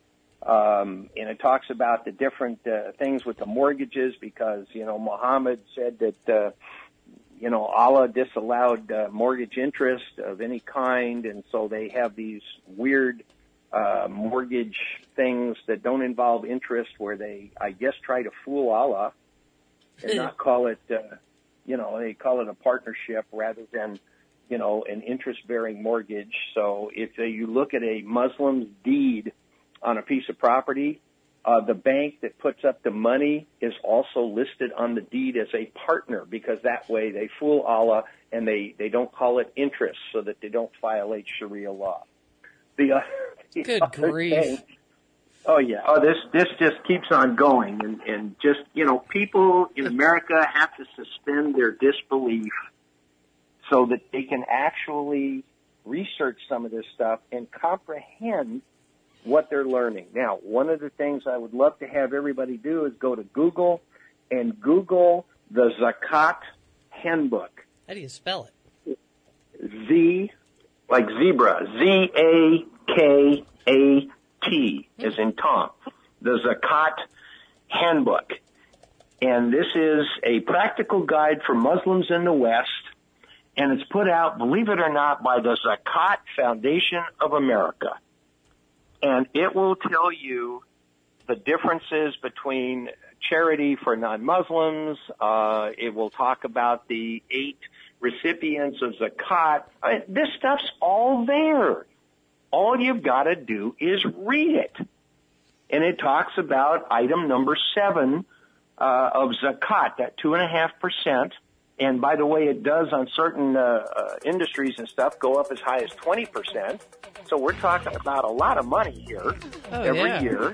[SPEAKER 4] Um, and it talks about the different uh, things with the mortgages because, you know, Muhammad said that, uh, you know, Allah disallowed uh, mortgage interest of any kind, and so they have these weird uh, mortgage things that don't involve interest where they, I guess, try to fool Allah and not call it, uh, you know, they call it a partnership rather than, you know, an interest-bearing mortgage. So if uh, you look at a Muslim's deed on a piece of property, uh, the bank that puts up the money is also listed on the deed as a partner because that way they fool Allah and they, they don't call it interest so that they don't violate Sharia law. The, uh, the
[SPEAKER 1] Good
[SPEAKER 4] other
[SPEAKER 1] grief.
[SPEAKER 4] thing- oh yeah. Oh, this this just keeps on going, and and just you know, people in America have to suspend their disbelief so that they can actually research some of this stuff and comprehend what they're learning. Now, one of the things I would love to have everybody do is go to Google and Google the Zakat Handbook.
[SPEAKER 1] How do you spell it?
[SPEAKER 4] Z, like zebra, Z A K A T, as in Tom. The Zakat Handbook. And this is a practical guide for Muslims in the West, and it's put out, believe it or not, by the Zakat Foundation of America. And it will tell you the differences between charity for non-Muslims. Uh, it will talk about the eight recipients of zakat. I mean, this stuff's all there. All you've got to do is read it. And it talks about item number seven uh, of zakat, that two and a half percent. And by the way, it does on certain uh, uh, industries and stuff go up as high as twenty percent. So we're talking about a lot of money here
[SPEAKER 1] Oh,
[SPEAKER 4] every
[SPEAKER 1] yeah.
[SPEAKER 4] year.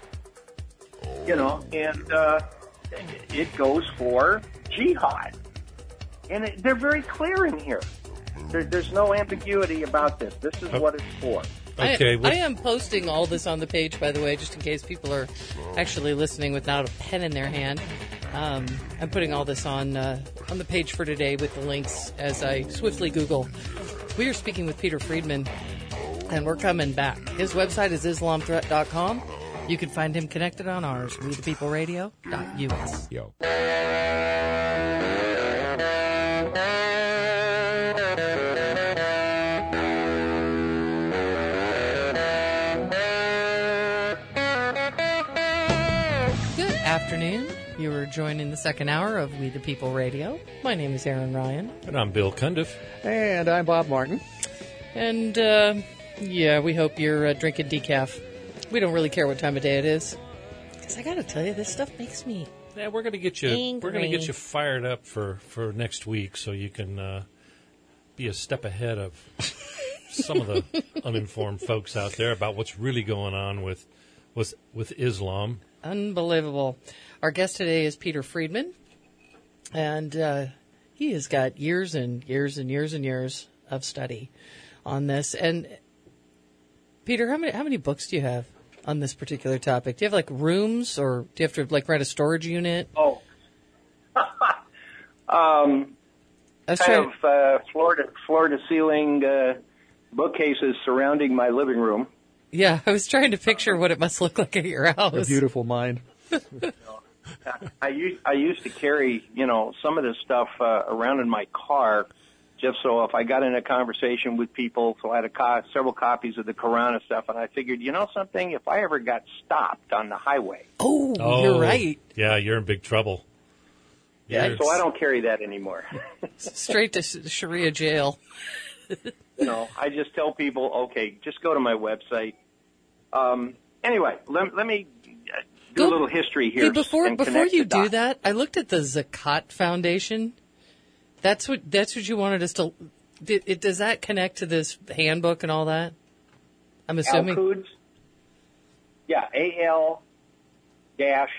[SPEAKER 4] You know, and uh, it goes for jihad. And it, they're very clear in here. There, there's no ambiguity about this. This is what it's for.
[SPEAKER 2] Okay,
[SPEAKER 1] I,
[SPEAKER 2] what-
[SPEAKER 1] I am posting all this on the page, by the way, just in case people are actually listening without a pen in their hand. Um, I'm putting all this on uh, on the page for today with the links as I swiftly Google. We are speaking with Peter Friedman, and we're coming back. His website is islam threat dot com. You can find him connected on ours, we the people radio dot U S.
[SPEAKER 8] Yo.
[SPEAKER 1] Good afternoon. You are joining the second hour of We the People Radio. My name is Aaron Ryan.
[SPEAKER 2] And I'm Bill Cundiff.
[SPEAKER 3] And I'm Bob Martin.
[SPEAKER 1] And, uh, yeah, we hope you're uh, drinking decaf. We don't really care what time of day it is. Because I got to tell you, this stuff makes me...
[SPEAKER 2] Yeah, we're going to get you. We're going to
[SPEAKER 1] Angry.
[SPEAKER 2] get you fired up for, for next week, so you can uh, be a step ahead of some of the uninformed folks out there about what's really going on with with with Islam.
[SPEAKER 1] Unbelievable. Our guest today is Peter Friedman. And uh, he has got years and years and years and years of study on this. And, Peter, how many how many books do you have on this particular topic? Do you have like rooms, or do you have to like rent a storage unit?
[SPEAKER 4] Oh, um,
[SPEAKER 1] I was
[SPEAKER 4] kind
[SPEAKER 1] trying.
[SPEAKER 4] of uh, floor to floor to ceiling uh, bookcases surrounding my living room.
[SPEAKER 1] Yeah, I was trying to picture what it must look like at your house.
[SPEAKER 3] A beautiful mind.
[SPEAKER 4] I used I used to carry, you know, some of this stuff uh, around in my car, just so if I got in a conversation with people, so I had a co- several copies of the Quran and stuff, and I figured, you know something, if I ever got stopped on the highway,
[SPEAKER 1] Oh,
[SPEAKER 2] Oh,
[SPEAKER 1] you're right.
[SPEAKER 2] Yeah, you're in big trouble.
[SPEAKER 4] yeah,
[SPEAKER 2] You're-
[SPEAKER 4] so I don't carry that anymore.
[SPEAKER 1] Straight to Sh- Sharia jail.
[SPEAKER 4] You know, I just tell people, okay, just go to my website. Um, anyway, let, let me uh, do
[SPEAKER 1] Go-
[SPEAKER 4] a little history here.
[SPEAKER 1] Hey, before
[SPEAKER 4] and
[SPEAKER 1] before
[SPEAKER 4] connect
[SPEAKER 1] you
[SPEAKER 4] the
[SPEAKER 1] do
[SPEAKER 4] dots.
[SPEAKER 1] that, I looked at the Zakat Foundation. That's what that's what you wanted us to. Did, it, does that connect to this handbook and all that? I'm assuming.
[SPEAKER 4] Al-Quds? Yeah, A L dash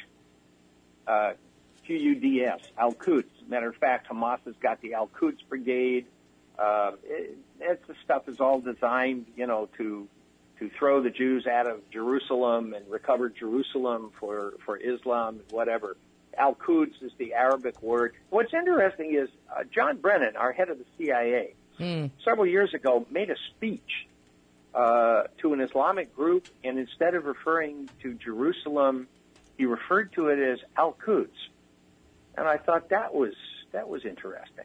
[SPEAKER 4] uh, Q U D S, Al-Quds. Matter of fact, Hamas has got the Al-Quds Brigade. Uh, it, it's the stuff is all designed, you know, to to throw the Jews out of Jerusalem and recover Jerusalem for, for Islam and whatever. Al-Quds is the Arabic word. What's interesting is uh, John Brennan, our head of the C I A,
[SPEAKER 1] Mm.
[SPEAKER 4] several years ago made a speech uh, to an Islamic group, and instead of referring to Jerusalem, he referred to it as Al-Quds. And I thought that was that was interesting.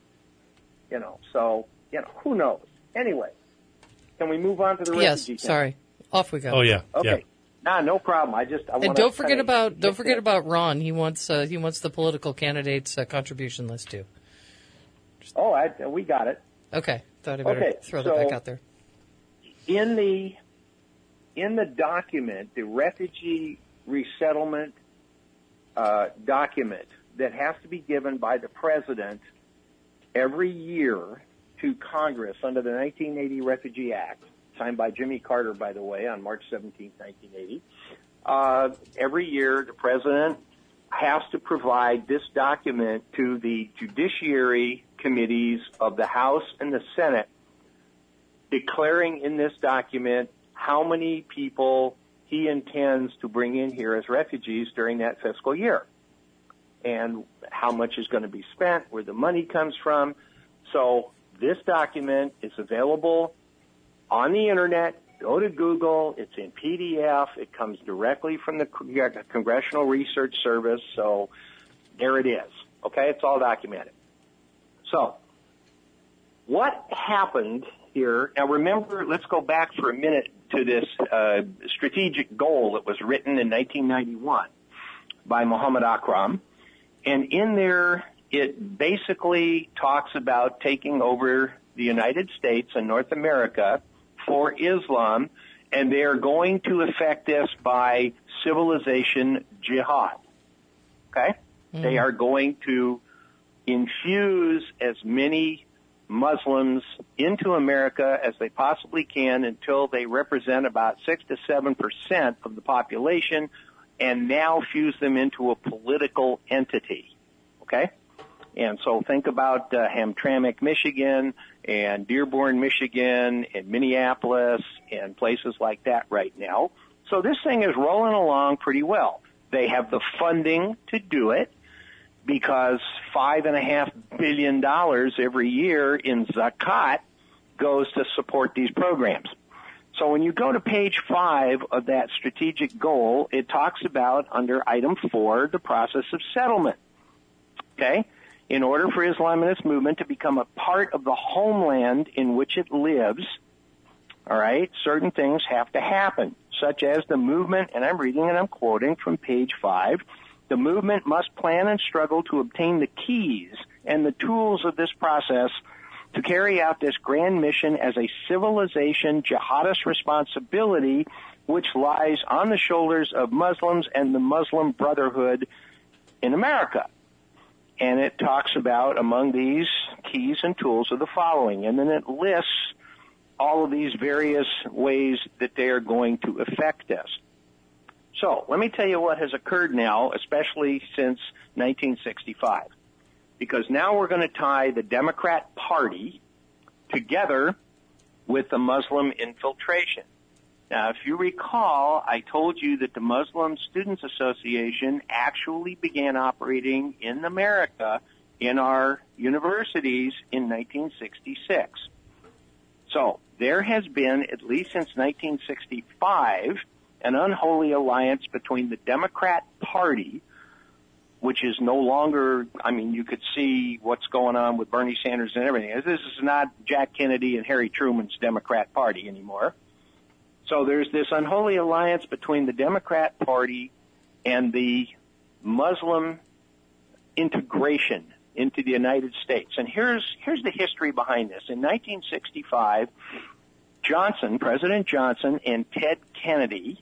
[SPEAKER 4] You know, so, you know, who knows? Anyway, can we move on to the
[SPEAKER 1] Yes.
[SPEAKER 4] refugee camp?
[SPEAKER 1] Sorry. Off we go.
[SPEAKER 2] Oh, yeah.
[SPEAKER 4] Okay. Nah, no problem. I just I
[SPEAKER 1] And
[SPEAKER 4] wanna
[SPEAKER 1] don't forget
[SPEAKER 4] kinda
[SPEAKER 1] about
[SPEAKER 4] get
[SPEAKER 1] don't forget
[SPEAKER 4] that.
[SPEAKER 1] about Ron. He wants uh, he wants the political candidates uh, contribution list too.
[SPEAKER 4] Oh, I, we got it.
[SPEAKER 1] Okay. Thought I better
[SPEAKER 4] Okay,
[SPEAKER 1] throw
[SPEAKER 4] so-
[SPEAKER 1] that back out there.
[SPEAKER 4] in the in the document, the refugee resettlement uh, document that has to be given by the president every year to Congress under the nineteen eighty Refugee Act, signed by Jimmy Carter, by the way, on March seventeenth, nineteen eighty. Uh, every year, the president has to provide this document to the judiciary committees of the House and the Senate, declaring in this document how many people he intends to bring in here as refugees during that fiscal year, and how much is going to be spent, where the money comes from. So this document is available on the internet. Go to Google. It's in P D F. It comes directly from the Congressional Research Service. So there it is. Okay, it's all documented. So what happened here? Now remember, let's go back for a minute to this uh, strategic goal that was written in nineteen ninety-one by Muhammad Akram. And in there, it basically talks about taking over the United States and North America for Islam, and they are going to effect this by civilization jihad. Okay? Mm-hmm. They are going to infuse as many Muslims into America as they possibly can until they represent about six to seven percent of the population, and now fuse them into a political entity. Okay? And so think about uh, Hamtramck, Michigan, and Dearborn, Michigan, and Minneapolis, and places like that right now. So this thing is rolling along pretty well. They have the funding to do it because five and a half billion dollars every year in zakat goes to support these programs. So when you go to page five of that strategic goal, it talks about under item four, the process of settlement. Okay? In order for Islam and its movement to become a part of the homeland in which it lives, all right, certain things have to happen, such as the movement, and I'm reading and I'm quoting from page five, the movement must plan and struggle to obtain the keys and the tools of this process to carry out this grand mission as a civilization jihadist responsibility which lies on the shoulders of Muslims and the Muslim Brotherhood in America. And it talks about, among these keys and tools, of the following. And then it lists all of these various ways that they are going to affect this. So let me tell you what has occurred now, especially since nineteen sixty-five. Because now we're going to tie the Democrat Party together with the Muslim infiltration. Now, if you recall, I told you that the Muslim Students Association actually began operating in America in our universities in nineteen sixty-six. So there has been, at least since nineteen sixty-five, an unholy alliance between the Democrat Party, which is no longer, I mean, you could see what's going on with Bernie Sanders and everything. This is not Jack Kennedy and Harry Truman's Democrat Party anymore. So there's this unholy alliance between the Democrat Party and the Muslim integration into the United States. And here's here's the history behind this. In nineteen sixty-five, Johnson, President Johnson, and Ted Kennedy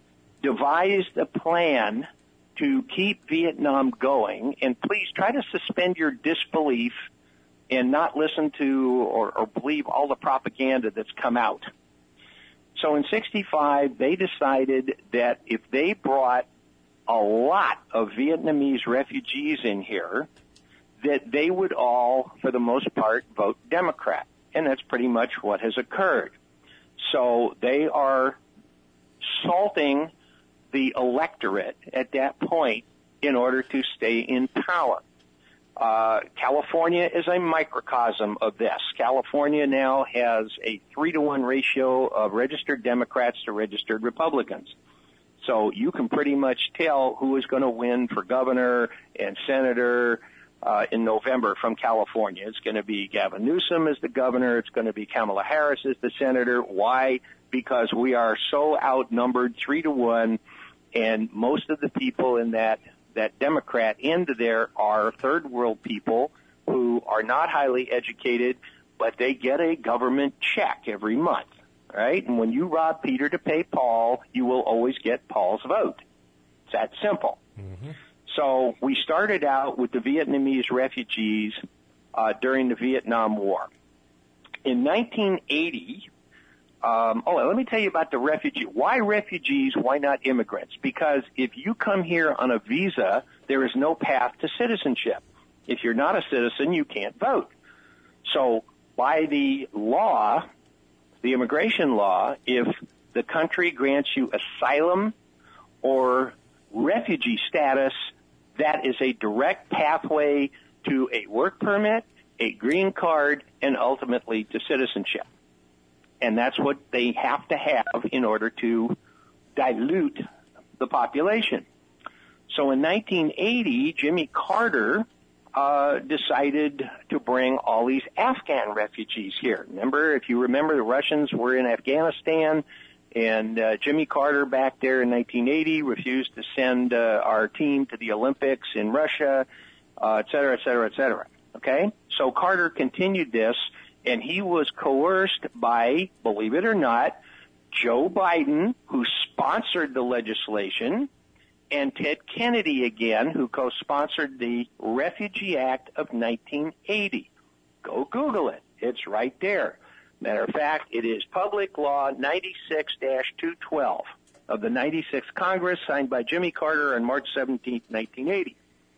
[SPEAKER 4] devised a plan to keep Vietnam going, and please try to suspend your disbelief and not listen to or, or believe all the propaganda that's come out. So in sixty-five, they decided that if they brought a lot of Vietnamese refugees in here, that they would all, for the most part, vote Democrat. And that's pretty much what has occurred. So they are salting the electorate at that point in order to stay in power. Uh, California is a microcosm of this. California now has a three to one ratio of registered Democrats to registered Republicans. So you can pretty much tell who is going to win for governor and senator uh, in November from California. It's going to be Gavin Newsom as the governor. It's going to be Kamala Harris as the senator. Why? Because we are so outnumbered three to one. And most of the people in that, that Democrat end there are third world people who are not highly educated, but they get a government check every month, right? And when you rob Peter to pay Paul, you will always get Paul's vote. It's that simple. Mm-hmm. So we started out with the Vietnamese refugees uh, during the Vietnam War. In nineteen eighty, Um, oh, let me tell you about the refugee. Why refugees? Why not immigrants? Because if you come here on a visa, there is no path to citizenship. If you're not a citizen, you can't vote. So by the law, the immigration law, if the country grants you asylum or refugee status, that is a direct pathway to a work permit, a green card, and ultimately to citizenship. And that's what they have to have in order to dilute the population. So in nineteen eighty, Jimmy Carter uh, decided to bring all these Afghan refugees here. Remember, if you remember, the Russians were in Afghanistan, and uh, Jimmy Carter back there in nineteen eighty refused to send uh, our team to the Olympics in Russia, uh, et cetera, et cetera, et cetera. Okay? So Carter continued this. And he was coerced by, believe it or not, Joe Biden, who sponsored the legislation, and Ted Kennedy again, who co-sponsored the Refugee Act of nineteen eighty. Go Google it. It's right there. Matter of fact, it is Public Law ninety-six dash two twelve of the ninety-sixth Congress, signed by Jimmy Carter on March seventeenth, nineteen eighty.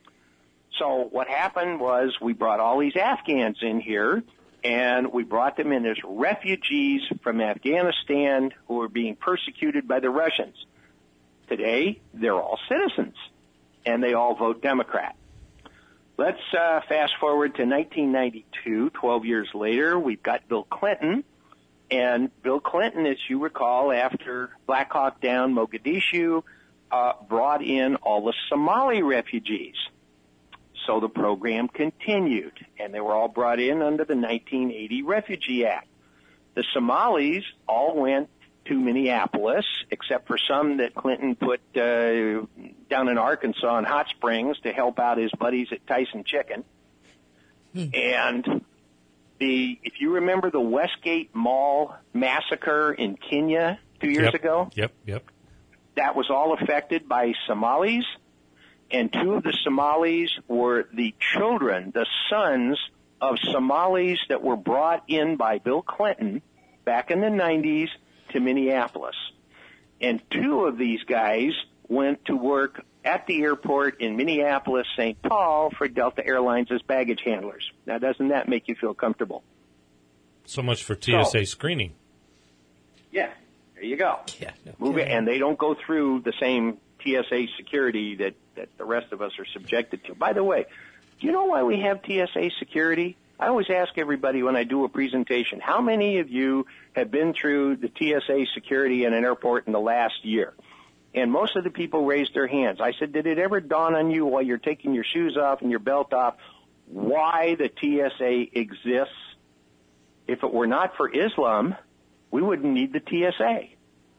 [SPEAKER 4] So what happened was we brought all these Afghans in here, and we brought them in as refugees from Afghanistan who were being persecuted by the Russians. Today, they're all citizens, and they all vote Democrat. Let's uh, fast forward to nineteen ninety-two, twelve years later. We've got Bill Clinton, and Bill Clinton, as you recall, after Black Hawk Down, Mogadishu, uh, brought in all the Somali refugees. So the program continued, and they were all brought in under the nineteen eighty Refugee Act. The Somalis all went to Minneapolis, except for some that Clinton put uh, down in Arkansas in Hot Springs to help out his buddies at Tyson Chicken. Hmm. And the if you remember the Westgate Mall massacre in Kenya two years
[SPEAKER 2] yep.
[SPEAKER 4] ago?
[SPEAKER 2] Yep, yep.
[SPEAKER 4] That was all affected by Somalis. And two of the Somalis were the children, the sons of Somalis that were brought in by Bill Clinton back in the nineties to Minneapolis. And two of these guys went to work at the airport in Minneapolis, Saint Paul for Delta Airlines as baggage handlers. Now, doesn't that make you feel comfortable?
[SPEAKER 2] So much for T S A
[SPEAKER 4] so,
[SPEAKER 2] screening.
[SPEAKER 4] Yeah, there There you go.
[SPEAKER 1] Yeah, no
[SPEAKER 4] Move it,
[SPEAKER 1] kidding.
[SPEAKER 4] and they don't go through the same T S A security that, that the rest of us are subjected to. By the way, do you know why we have T S A security? I always ask everybody when I do a presentation, how many of you have been through the T S A security in an airport in the last year? And most of the people raised their hands. I said, did it ever dawn on you while you're taking your shoes off and your belt off why the T S A exists? If it were not for Islam, we wouldn't need the T S A.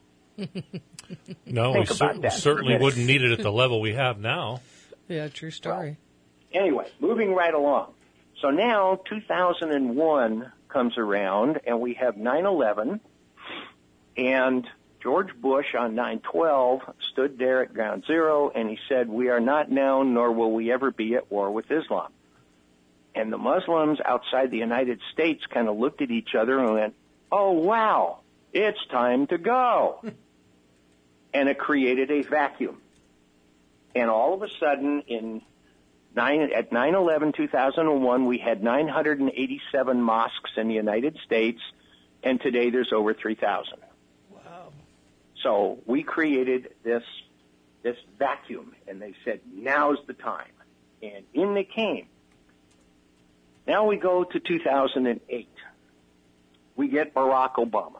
[SPEAKER 2] No,
[SPEAKER 4] Think
[SPEAKER 2] we
[SPEAKER 4] about
[SPEAKER 2] cer-
[SPEAKER 4] that
[SPEAKER 2] certainly
[SPEAKER 4] for a minute.
[SPEAKER 2] wouldn't need it at the level we have now.
[SPEAKER 1] Yeah, true story.
[SPEAKER 4] Anyway, moving right along. So now two thousand one comes around, and we have nine eleven, and George Bush on nine twelve stood there at ground zero, and he said, we are not now, nor will we ever be at war with Islam. And the Muslims outside the United States kind of looked at each other and went, oh, wow, it's time to go. And it created a vacuum. And all of a sudden, in nine, at nine eleven two thousand one, we had nine hundred eighty-seven mosques in the United States, and today there's over three thousand.
[SPEAKER 1] Wow.
[SPEAKER 4] So we created this this vacuum, and they said, now's the time. And in they came. Now we go to two thousand eight. We get Barack Obama.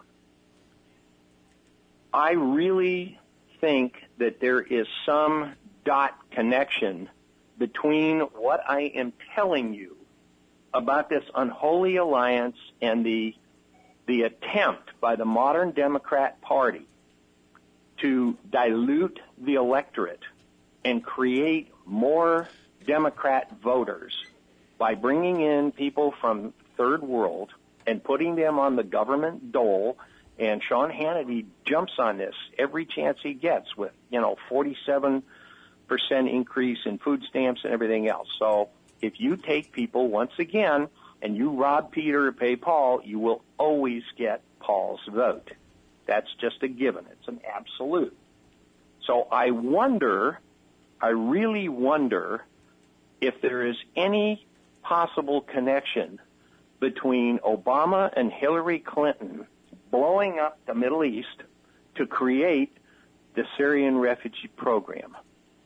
[SPEAKER 4] I really think that there is some dot connection between what I am telling you about this unholy alliance and the the attempt by the modern Democrat Party to dilute the electorate and create more Democrat voters by bringing in people from third world and putting them on the government dole. And Sean Hannity jumps on this every chance he gets with, you know, forty-seven percent increase in food stamps and everything else. So if you take people, once again, and you rob Peter to pay Paul, you will always get Paul's vote. That's just a given. It's an absolute. So I wonder, I really wonder if there is any possible connection between Obama and Hillary Clinton blowing up the Middle East to create the Syrian refugee program.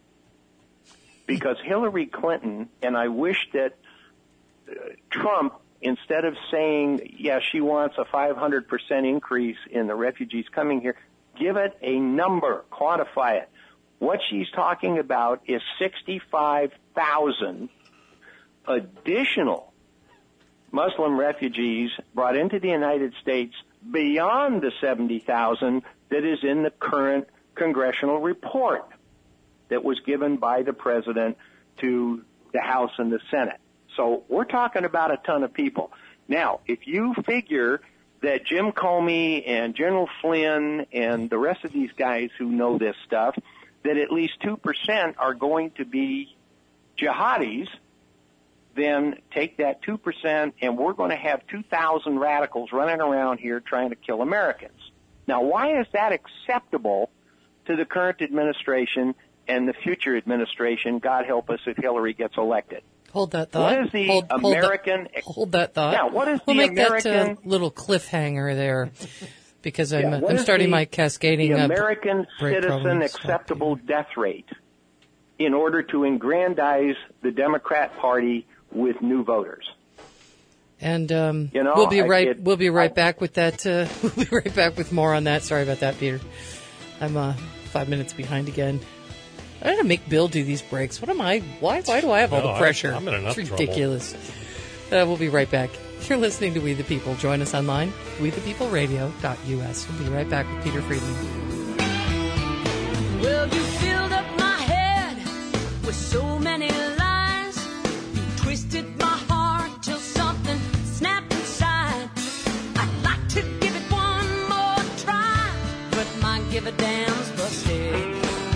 [SPEAKER 4] Because Hillary Clinton, and I wish that uh, Trump, instead of saying, yeah, she wants a five hundred percent increase in the refugees coming here, give it a number, quantify it. What she's talking about is sixty-five thousand additional Muslim refugees brought into the United States beyond the seventy thousand that is in the current congressional report that was given by the president to the House and the Senate. So we're talking about a ton of people. Now, if you figure that Jim Comey and General Flynn and the rest of these guys who know this stuff, that at least two percent are going to be jihadis, then take that two percent and we're going to have two thousand radicals running around here trying to kill Americans. Now, why is that acceptable to the current administration and the future administration? God help us if Hillary gets elected.
[SPEAKER 1] Hold that thought.
[SPEAKER 4] What is the
[SPEAKER 1] hold, hold
[SPEAKER 4] American...
[SPEAKER 1] That, hold that thought.
[SPEAKER 4] Yeah, what is
[SPEAKER 1] we'll
[SPEAKER 4] the
[SPEAKER 1] make
[SPEAKER 4] American...
[SPEAKER 1] that uh, little cliffhanger there because I'm,
[SPEAKER 4] Yeah, what
[SPEAKER 1] I'm
[SPEAKER 4] is
[SPEAKER 1] starting
[SPEAKER 4] the-
[SPEAKER 1] my cascading
[SPEAKER 4] the
[SPEAKER 1] uh,
[SPEAKER 4] American
[SPEAKER 1] break
[SPEAKER 4] citizen
[SPEAKER 1] problem.
[SPEAKER 4] acceptable death rate in order to aggrandize the Democrat Party with new voters.
[SPEAKER 1] And um,
[SPEAKER 4] You know,
[SPEAKER 1] we'll be
[SPEAKER 4] I-
[SPEAKER 1] right.
[SPEAKER 4] it-
[SPEAKER 1] we'll be right
[SPEAKER 4] I-
[SPEAKER 1] back with that. Uh, we'll be right back with more on that. Sorry about that, Peter. I'm uh, five minutes behind again. I gotta make Bill do these breaks. What am I? Why? Why do I have all
[SPEAKER 2] No,
[SPEAKER 1] the
[SPEAKER 2] I-
[SPEAKER 1] pressure?
[SPEAKER 2] I'm in enough
[SPEAKER 1] It's
[SPEAKER 2] trouble.
[SPEAKER 1] ridiculous. Uh, we'll be right back. You're listening to We the People. Join us online, we the people radio dot U S. We'll be right back with Peter Friedman.
[SPEAKER 5] Well, you filled up my head with so many lies. You twisted my heart till something snapped inside. I'd like to give it one more try, but my give a damn's busted.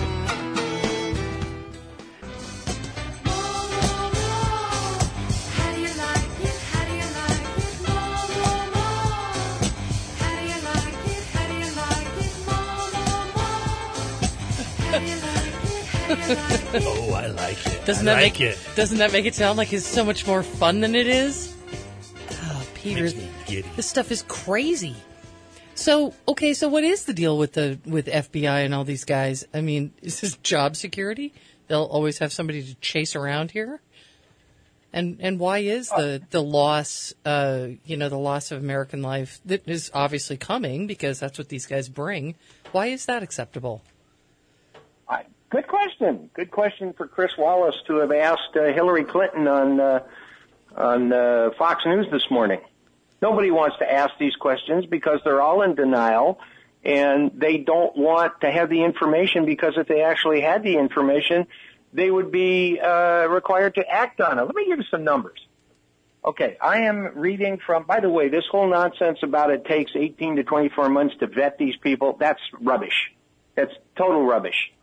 [SPEAKER 5] How do you like it? How do you like it? More, more, more. How do you like it? How do you like it? More, more, more. How do you like it? How do you like it?
[SPEAKER 2] Oh, I like it.
[SPEAKER 1] Doesn't
[SPEAKER 2] I
[SPEAKER 1] that
[SPEAKER 2] like
[SPEAKER 1] make
[SPEAKER 2] it.
[SPEAKER 1] Doesn't that make it sound like it's so much more fun than it is? Oh, Peter,
[SPEAKER 2] Makes me giddy.
[SPEAKER 1] this stuff is crazy. So, okay, so what is the deal with the with F B I and all these guys? I mean, is this job security? They'll always have somebody to chase around here? And and why is the, the loss, uh, you know, the loss of American life that is obviously coming because that's what these guys bring, why is that acceptable?
[SPEAKER 4] Uh, good question. Good question for Chris Wallace to have asked uh, Hillary Clinton on, uh, on uh, Fox News this morning. Nobody wants to ask these questions because they're all in denial, and they don't want to have the information because if they actually had the information, they would be uh, required to act on it. Let me give you some numbers. Okay, I am reading from, by the way, this whole nonsense about it takes eighteen to twenty-four months to vet these people, that's rubbish. That's total rubbish.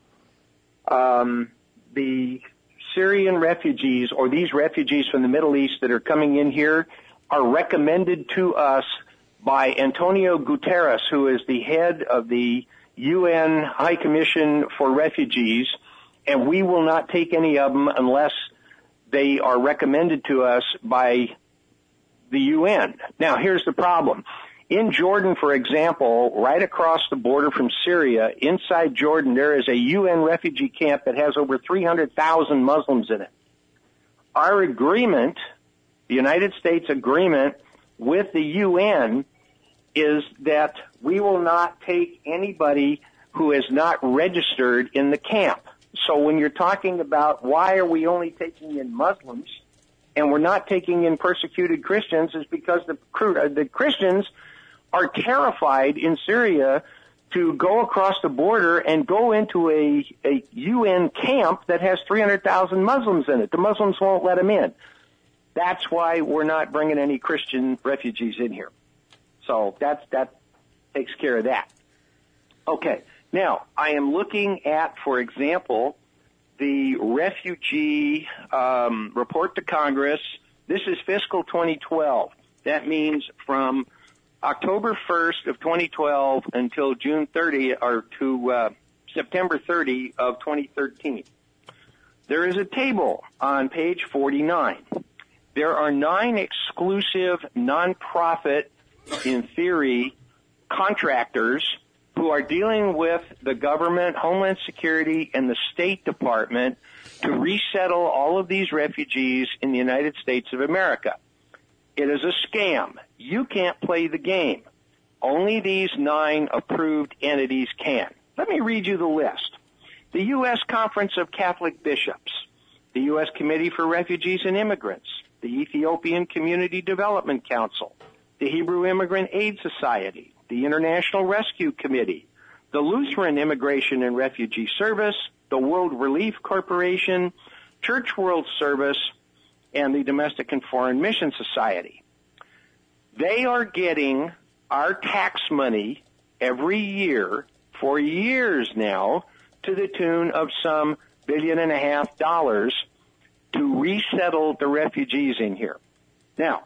[SPEAKER 4] Um, the Syrian refugees, or these refugees from the Middle East that are coming in here, are recommended to us by Antonio Guterres, who is the head of the U N High Commission for Refugees, and we will not take any of them unless they are recommended to us by the U N. Now, here's the problem. In Jordan, for example, right across the border from Syria, inside Jordan, there is a U N refugee camp that has over three hundred thousand Muslims in it. Our agreement, the United States agreement with the U N, is that we will not take anybody who is not registered in the camp. So when you're talking about why are we only taking in Muslims and we're not taking in persecuted Christians, is because the, the Christians are terrified in Syria to go across the border and go into a, a U N camp that has three hundred thousand Muslims in it. The Muslims won't let them in. That's why we're not bringing any Christian refugees in here. So that's, that takes care of that. Okay. Now, I am looking at, for example, the refugee um, report to Congress. This is fiscal twenty twelve. That means from October first of twenty twelve until June thirtieth, or to uh, September thirtieth of twenty thirteen. There is a table on page forty-nine. There are nine exclusive nonprofit, in theory, contractors who are dealing with the government, Homeland Security, and the State Department to resettle all of these refugees in the United States of America. It is a scam. You can't play the game. Only these nine approved entities can. Let me read you the list. The U S Conference of Catholic Bishops, the U S Committee for Refugees and Immigrants, the Ethiopian Community Development Council, the Hebrew Immigrant Aid Society, the International Rescue Committee, the Lutheran Immigration and Refugee Service, the World Relief Corporation, Church World Service, and the Domestic and Foreign Mission Society. They are getting our tax money every year for years now to the tune of some billion and a half dollars to resettle the refugees in here. Now,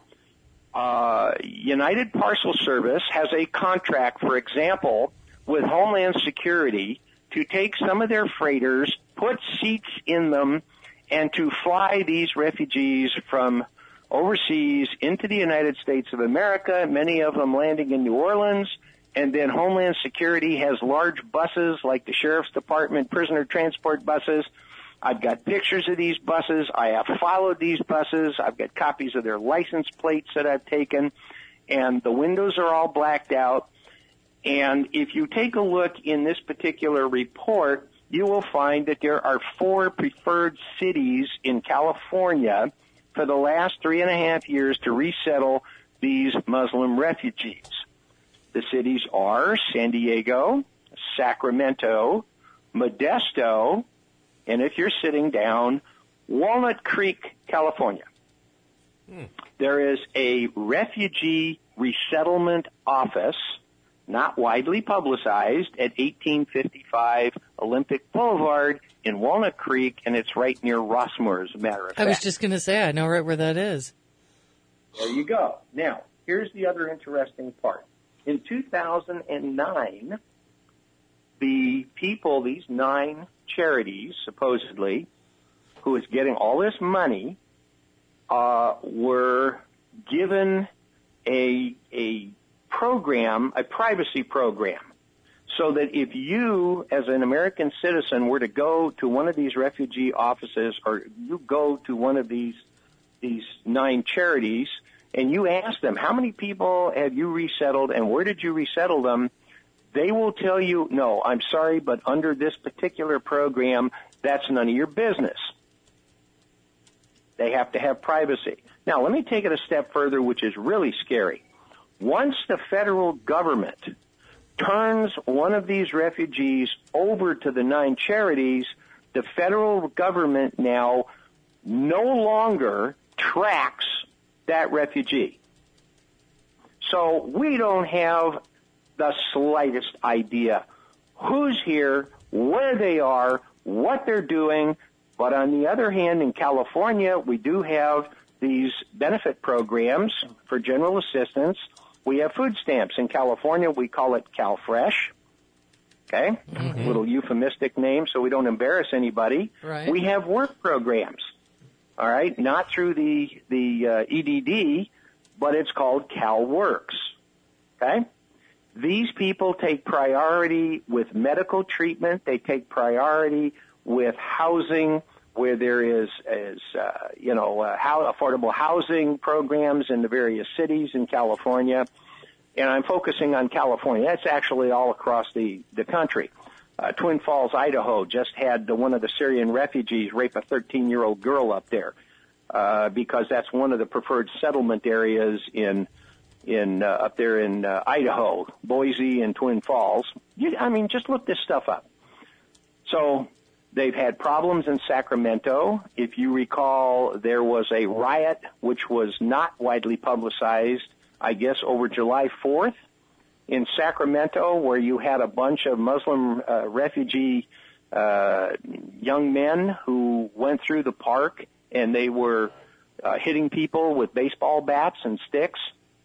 [SPEAKER 4] uh, United Parcel Service has a contract, for example, with Homeland Security to take some of their freighters, put seats in them, and to fly these refugees from overseas into the United States of America, many of them landing in New Orleans, and then Homeland Security has large buses like the Sheriff's Department prisoner transport buses. I've got pictures of these buses. I have followed these buses. I've got copies of their license plates that I've taken, and the windows are all blacked out. And if you take a look in this particular report, you will find that there are four preferred cities in California for the last three and a half years to resettle these Muslim refugees. The cities are San Diego, Sacramento, Modesto, and if you're sitting down, Walnut Creek, California. Hmm. There is a refugee resettlement office, not widely publicized, at eighteen fifty-five Olympic Boulevard in Walnut Creek, and it's right near Rossmoor, as a matter of fact.
[SPEAKER 1] I was just going to say, I know right where that is.
[SPEAKER 4] There you go. Now, here's the other interesting part. In two thousand nine, the people, these nine charities, supposedly, who is getting all this money, uh, were given a a program, a privacy program, so that if you, as an American citizen, were to go to one of these refugee offices, or you go to one of these these nine charities, and you ask them, how many people have you resettled and where did you resettle them? They will tell you, no, I'm sorry, but under this particular program, that's none of your business. They have to have privacy. Now, let me take it a step further, which is really scary. Once the federal government turns one of these refugees over to the nine charities, the federal government now no longer tracks that refugee. So we don't have the slightest idea who's here, where they are, what they're doing. But on the other hand, in California, we do have these benefit programs for general assistance. We have food stamps. In California, we call it CalFresh. Okay? Mm-hmm. Little euphemistic name so we don't embarrass anybody.
[SPEAKER 1] Right.
[SPEAKER 4] We have work programs. All right? Not through the, the uh, E D D, but it's called CalWorks. Okay? These people take priority with medical treatment. They take priority with housing, where there is, is uh, you know, uh, how affordable housing programs in the various cities in California. And I'm focusing on California. That's actually all across the, the country. Uh, Twin Falls, Idaho, just had the, one of the Syrian refugees rape a thirteen-year-old girl up there uh, because that's one of the preferred settlement areas in in uh, up there in uh, Idaho, Boise and Twin Falls. You, I mean, just look this stuff up. So they've had problems in Sacramento. If you recall, there was a riot which was not widely publicized, I guess, over July fourth in Sacramento, where you had a bunch of Muslim uh, refugee uh, young men who went through the park and they were uh, hitting people with baseball bats and sticks.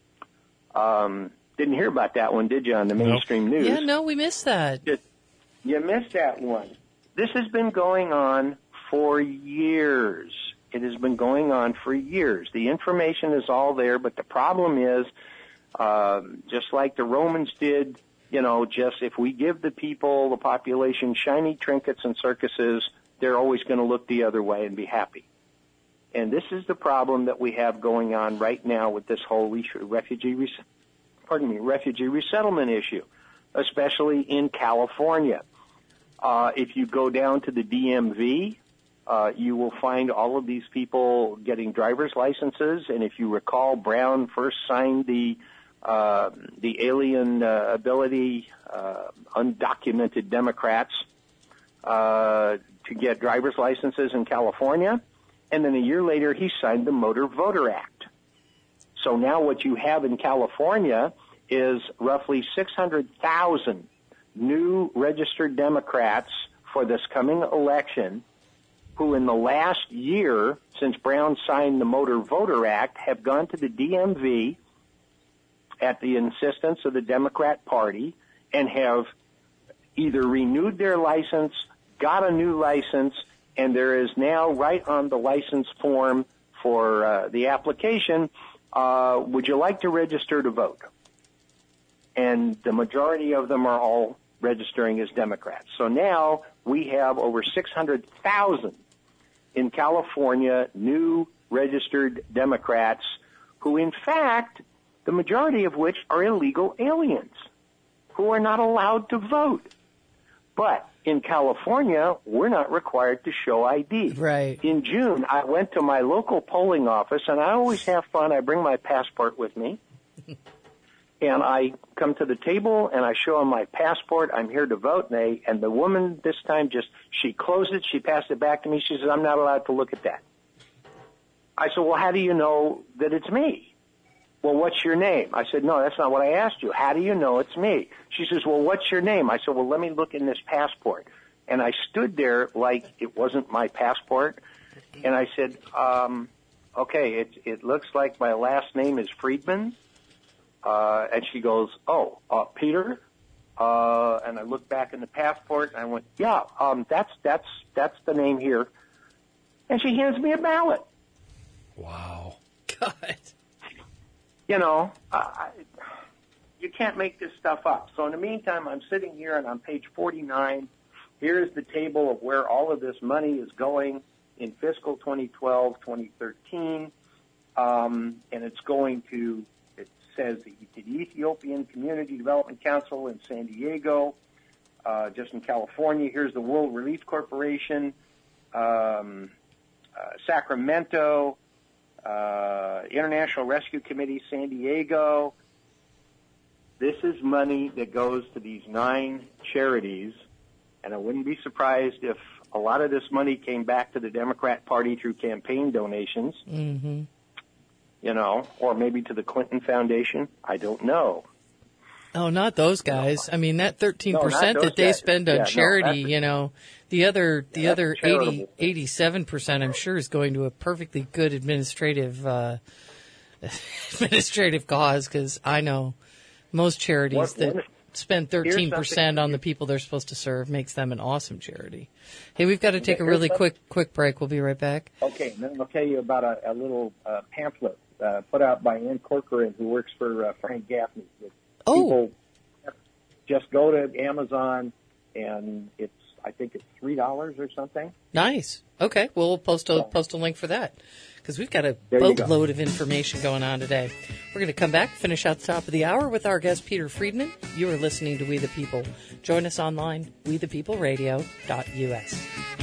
[SPEAKER 4] Um, didn't hear about that one, did you, on the mainstream
[SPEAKER 2] nope.
[SPEAKER 4] news?
[SPEAKER 1] Yeah, no, we missed that.
[SPEAKER 4] Just, you missed that one. This has been going on for years. It has been going on for years. The information is all there, but the problem is, uh, just like the Romans did, you know, just if we give the people, the population, shiny trinkets and circuses, they're always going to look the other way and be happy. And this is the problem that we have going on right now with this whole refugee, res- pardon me, refugee resettlement issue, especially in California. Uh, if you go down to the D M V, uh, you will find all of these people getting driver's licenses. And if you recall, Brown first signed the uh, the alien uh, ability, uh, undocumented Democrats uh, to get driver's licenses in California. And then a year later, he signed the Motor Voter Act. So now what you have in California is roughly six hundred thousand new registered Democrats for this coming election who in the last year, since Brown signed the Motor Voter Act, have gone to the D M V at the insistence of the Democrat Party and have either renewed their license, got a new license, and there is now right on the license form for uh, the application, uh, would you like to register to vote? And the majority of them are all registering as Democrats. So now we have over six hundred thousand in California new registered Democrats who, in fact, the majority of which are illegal aliens who are not allowed to vote. But in California, we're not required to show I D.
[SPEAKER 1] Right.
[SPEAKER 4] In June, I went to my local polling office, and I always have fun. I bring my passport with me. And I come to the table and I show them my passport. I'm here to vote. And, they, and the woman this time just, she closed it. She passed it back to me. She says, I'm not allowed to look at that. I said, well, how do you know that it's me? Well, what's your name? I said, no, that's not what I asked you. How do you know it's me? She says, well, what's your name? I said, well, let me look in this passport. And I stood there like it wasn't my passport. And I said, um, okay, it, it looks like my last name is Friedman. Uh, and she goes, oh, uh, Peter? Uh, and I looked back in the passport and I went, yeah, um, that's, that's, that's the name here. And she hands me a ballot.
[SPEAKER 2] Wow.
[SPEAKER 1] God.
[SPEAKER 4] You know, I, you can't make this stuff up. So in the meantime, I'm sitting here and on page forty-nine. Here's the table of where all of this money is going in fiscal twenty twelve, twenty thirteen. Um, and it's going to, it says the, the Ethiopian Community Development Council in San Diego, uh, just in California. Here's the World Relief Corporation, um, uh, Sacramento, uh, International Rescue Committee, San Diego. This is money that goes to these nine charities, and I wouldn't be surprised if a lot of this money came back to the Democrat Party through campaign donations,
[SPEAKER 1] Mm-hmm.
[SPEAKER 4] you know, or maybe to the Clinton Foundation. I don't know.
[SPEAKER 1] Oh, not those guys. I mean, that thirteen percent
[SPEAKER 4] No, not
[SPEAKER 1] that they
[SPEAKER 4] those guys.
[SPEAKER 1] spend on
[SPEAKER 4] Yeah, no,
[SPEAKER 1] charity,
[SPEAKER 4] that's-
[SPEAKER 1] you know, the other, the
[SPEAKER 4] Yeah,
[SPEAKER 1] other
[SPEAKER 4] that's charitable.
[SPEAKER 1] eighty, eighty-seven percent, I'm sure, is going to a perfectly good administrative, uh, administrative cause, because I know most charities
[SPEAKER 4] What-
[SPEAKER 1] that
[SPEAKER 4] what-
[SPEAKER 1] spend
[SPEAKER 4] here's
[SPEAKER 1] thirteen percent
[SPEAKER 4] something-
[SPEAKER 1] on the people they're supposed to serve makes them an awesome charity. Hey, we've got to take a
[SPEAKER 4] Here's
[SPEAKER 1] really
[SPEAKER 4] something-
[SPEAKER 1] quick, quick break. We'll be right back.
[SPEAKER 4] Okay, and then I'll tell you about a, a little uh, pamphlet uh, put out by Ann Corcoran, who works for uh, Frank Gaffney. That
[SPEAKER 1] Oh.
[SPEAKER 4] People just go to Amazon, and it's, I think it's three dollars or something.
[SPEAKER 1] Nice. Okay. Well, we'll post a post a link for that because we've got a
[SPEAKER 4] There you go.
[SPEAKER 1] boatload of information going on today. We're going to come back, finish out the top of the hour with our guest Peter Friedman. You are listening to We the People. Join us online, we the people radio dot U S.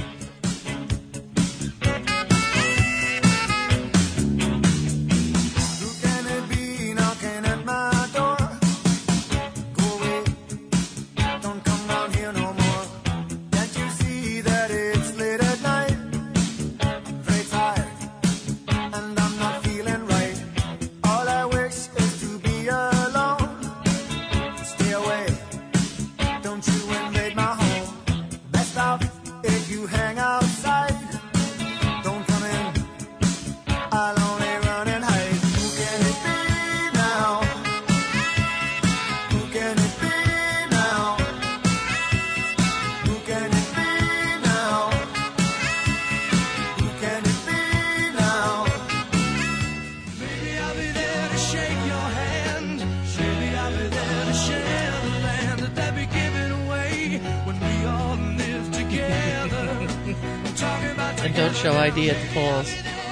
[SPEAKER 8] Who can it be knocking at my door? Go away, don't come down here no more. Can't you see that it's late at night? I'm very tired, and I'm not feeling right. All I wish is to be alone. Stay away, don't you invade my home. Best off if you hang outside. Don't come in, I'll only run and hide. Who can it be now? Who can it be now? Who can it be now? Who can it be now? Maybe I'll be there to shake your hand. Maybe I'll be there to share the land that we given away when we all live together. I'm talking about
[SPEAKER 1] And don't show I D at the polls.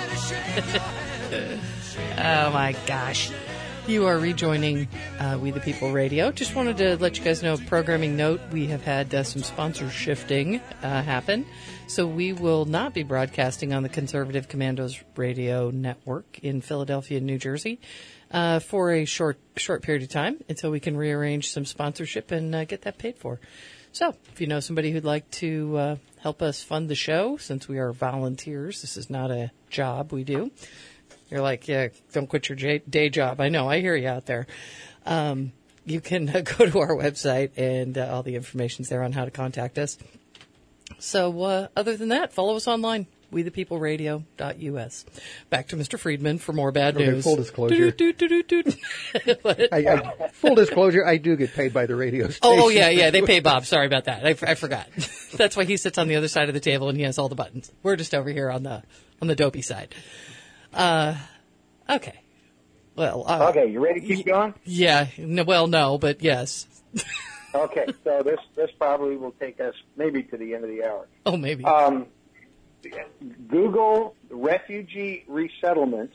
[SPEAKER 1] Oh my gosh. You are rejoining uh, We the People Radio. Just wanted to let you guys know, programming note, we have had uh, some sponsor shifting uh, happen. So we will not be broadcasting on the Conservative Commandos Radio Network in Philadelphia, New Jersey, uh, for a short short period of time until we can rearrange some sponsorship and uh, get that paid for. So if you know somebody who'd like to uh, help us fund the show, since we are volunteers, this is not a job we do. You're like, yeah, don't quit your j- day job. I know, I hear you out there. Um, you can uh, go to our website, and uh, all the information's there on how to contact us. So uh, other than that, follow us online, we the people radio dot U S. Back to Mister Friedman for more bad
[SPEAKER 3] Okay,
[SPEAKER 1] news.
[SPEAKER 3] full disclosure.
[SPEAKER 1] Doot-doot-doot-doot-doot. What?
[SPEAKER 3] I, I, full disclosure, I do get paid by the radio station.
[SPEAKER 1] Oh, oh, yeah, yeah. They pay Bob. Sorry about that. I, f- I forgot. That's why he sits on the other side of the table and he has all the buttons. We're just over here on the on the dopey side. Uh, okay. Well, uh,
[SPEAKER 4] Okay, you ready to keep going?
[SPEAKER 1] yeah. No, well, no, but yes.
[SPEAKER 4] Okay, so this this probably will take us maybe to the end of the hour.
[SPEAKER 1] Oh, maybe.
[SPEAKER 4] Um, Google refugee resettlement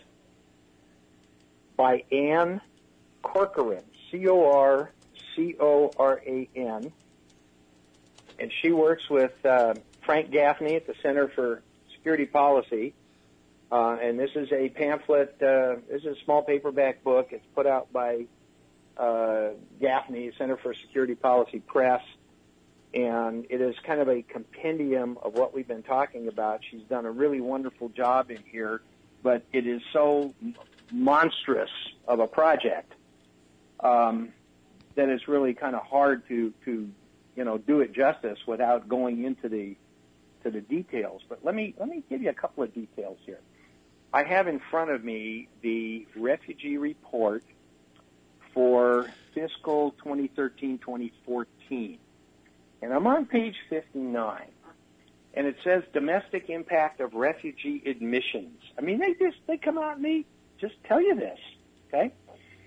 [SPEAKER 4] by Ann Corcoran, C O R C O R A N, and she works with uh, Frank Gaffney at the Center for Security Policy. Uh, and this is a pamphlet. Uh, this is a small paperback book. It's put out by uh, Gaffney, Center for Security Policy Press, and it is kind of a compendium of what we've been talking about. She's done a really wonderful job in here, but it is so monstrous of a project um, that it's really kind of hard to, to, you know, do it justice without going into the to the details. But let me let me give you a couple of details here. I have in front of me the refugee report for fiscal twenty thirteen twenty fourteen. And I'm on page fifty-nine. And it says domestic impact of refugee admissions. I mean, they just, they come out and they just tell you this, okay?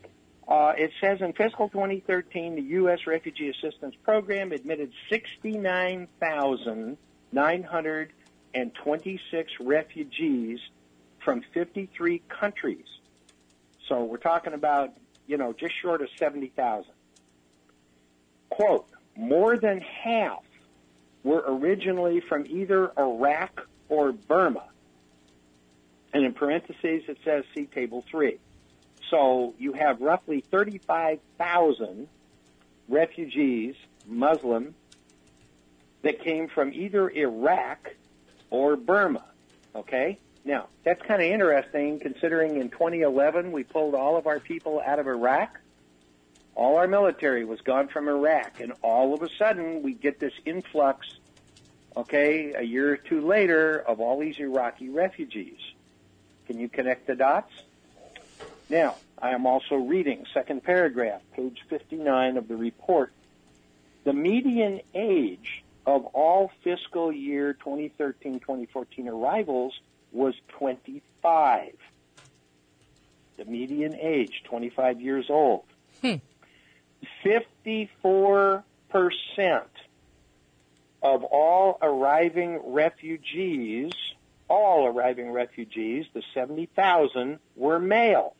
[SPEAKER 4] Uh, it says in fiscal twenty thirteen, the U S Refugee Assistance Program admitted sixty-nine thousand nine hundred twenty-six refugees from fifty-three countries. So we're talking about, you know, just short of seventy thousand. Quote, more than half were originally from either Iraq or Burma. And in parentheses, it says, see Table three. So you have roughly thirty-five thousand refugees, Muslim, that came from either Iraq or Burma, okay? Now, that's kind of interesting considering in twenty eleven we pulled all of our people out of Iraq. All our military was gone from Iraq, and all of a sudden we get this influx, okay, a year or two later of all these Iraqi refugees. Can you connect the dots? Now, I am also reading, second paragraph, page fifty-nine of the report. The median age of all fiscal year twenty thirteen twenty fourteen arrivals was twenty-five. The median age, twenty-five years old.
[SPEAKER 1] Hmm.
[SPEAKER 4] fifty-four percent of all arriving refugees, all arriving refugees, the seventy thousand, were male.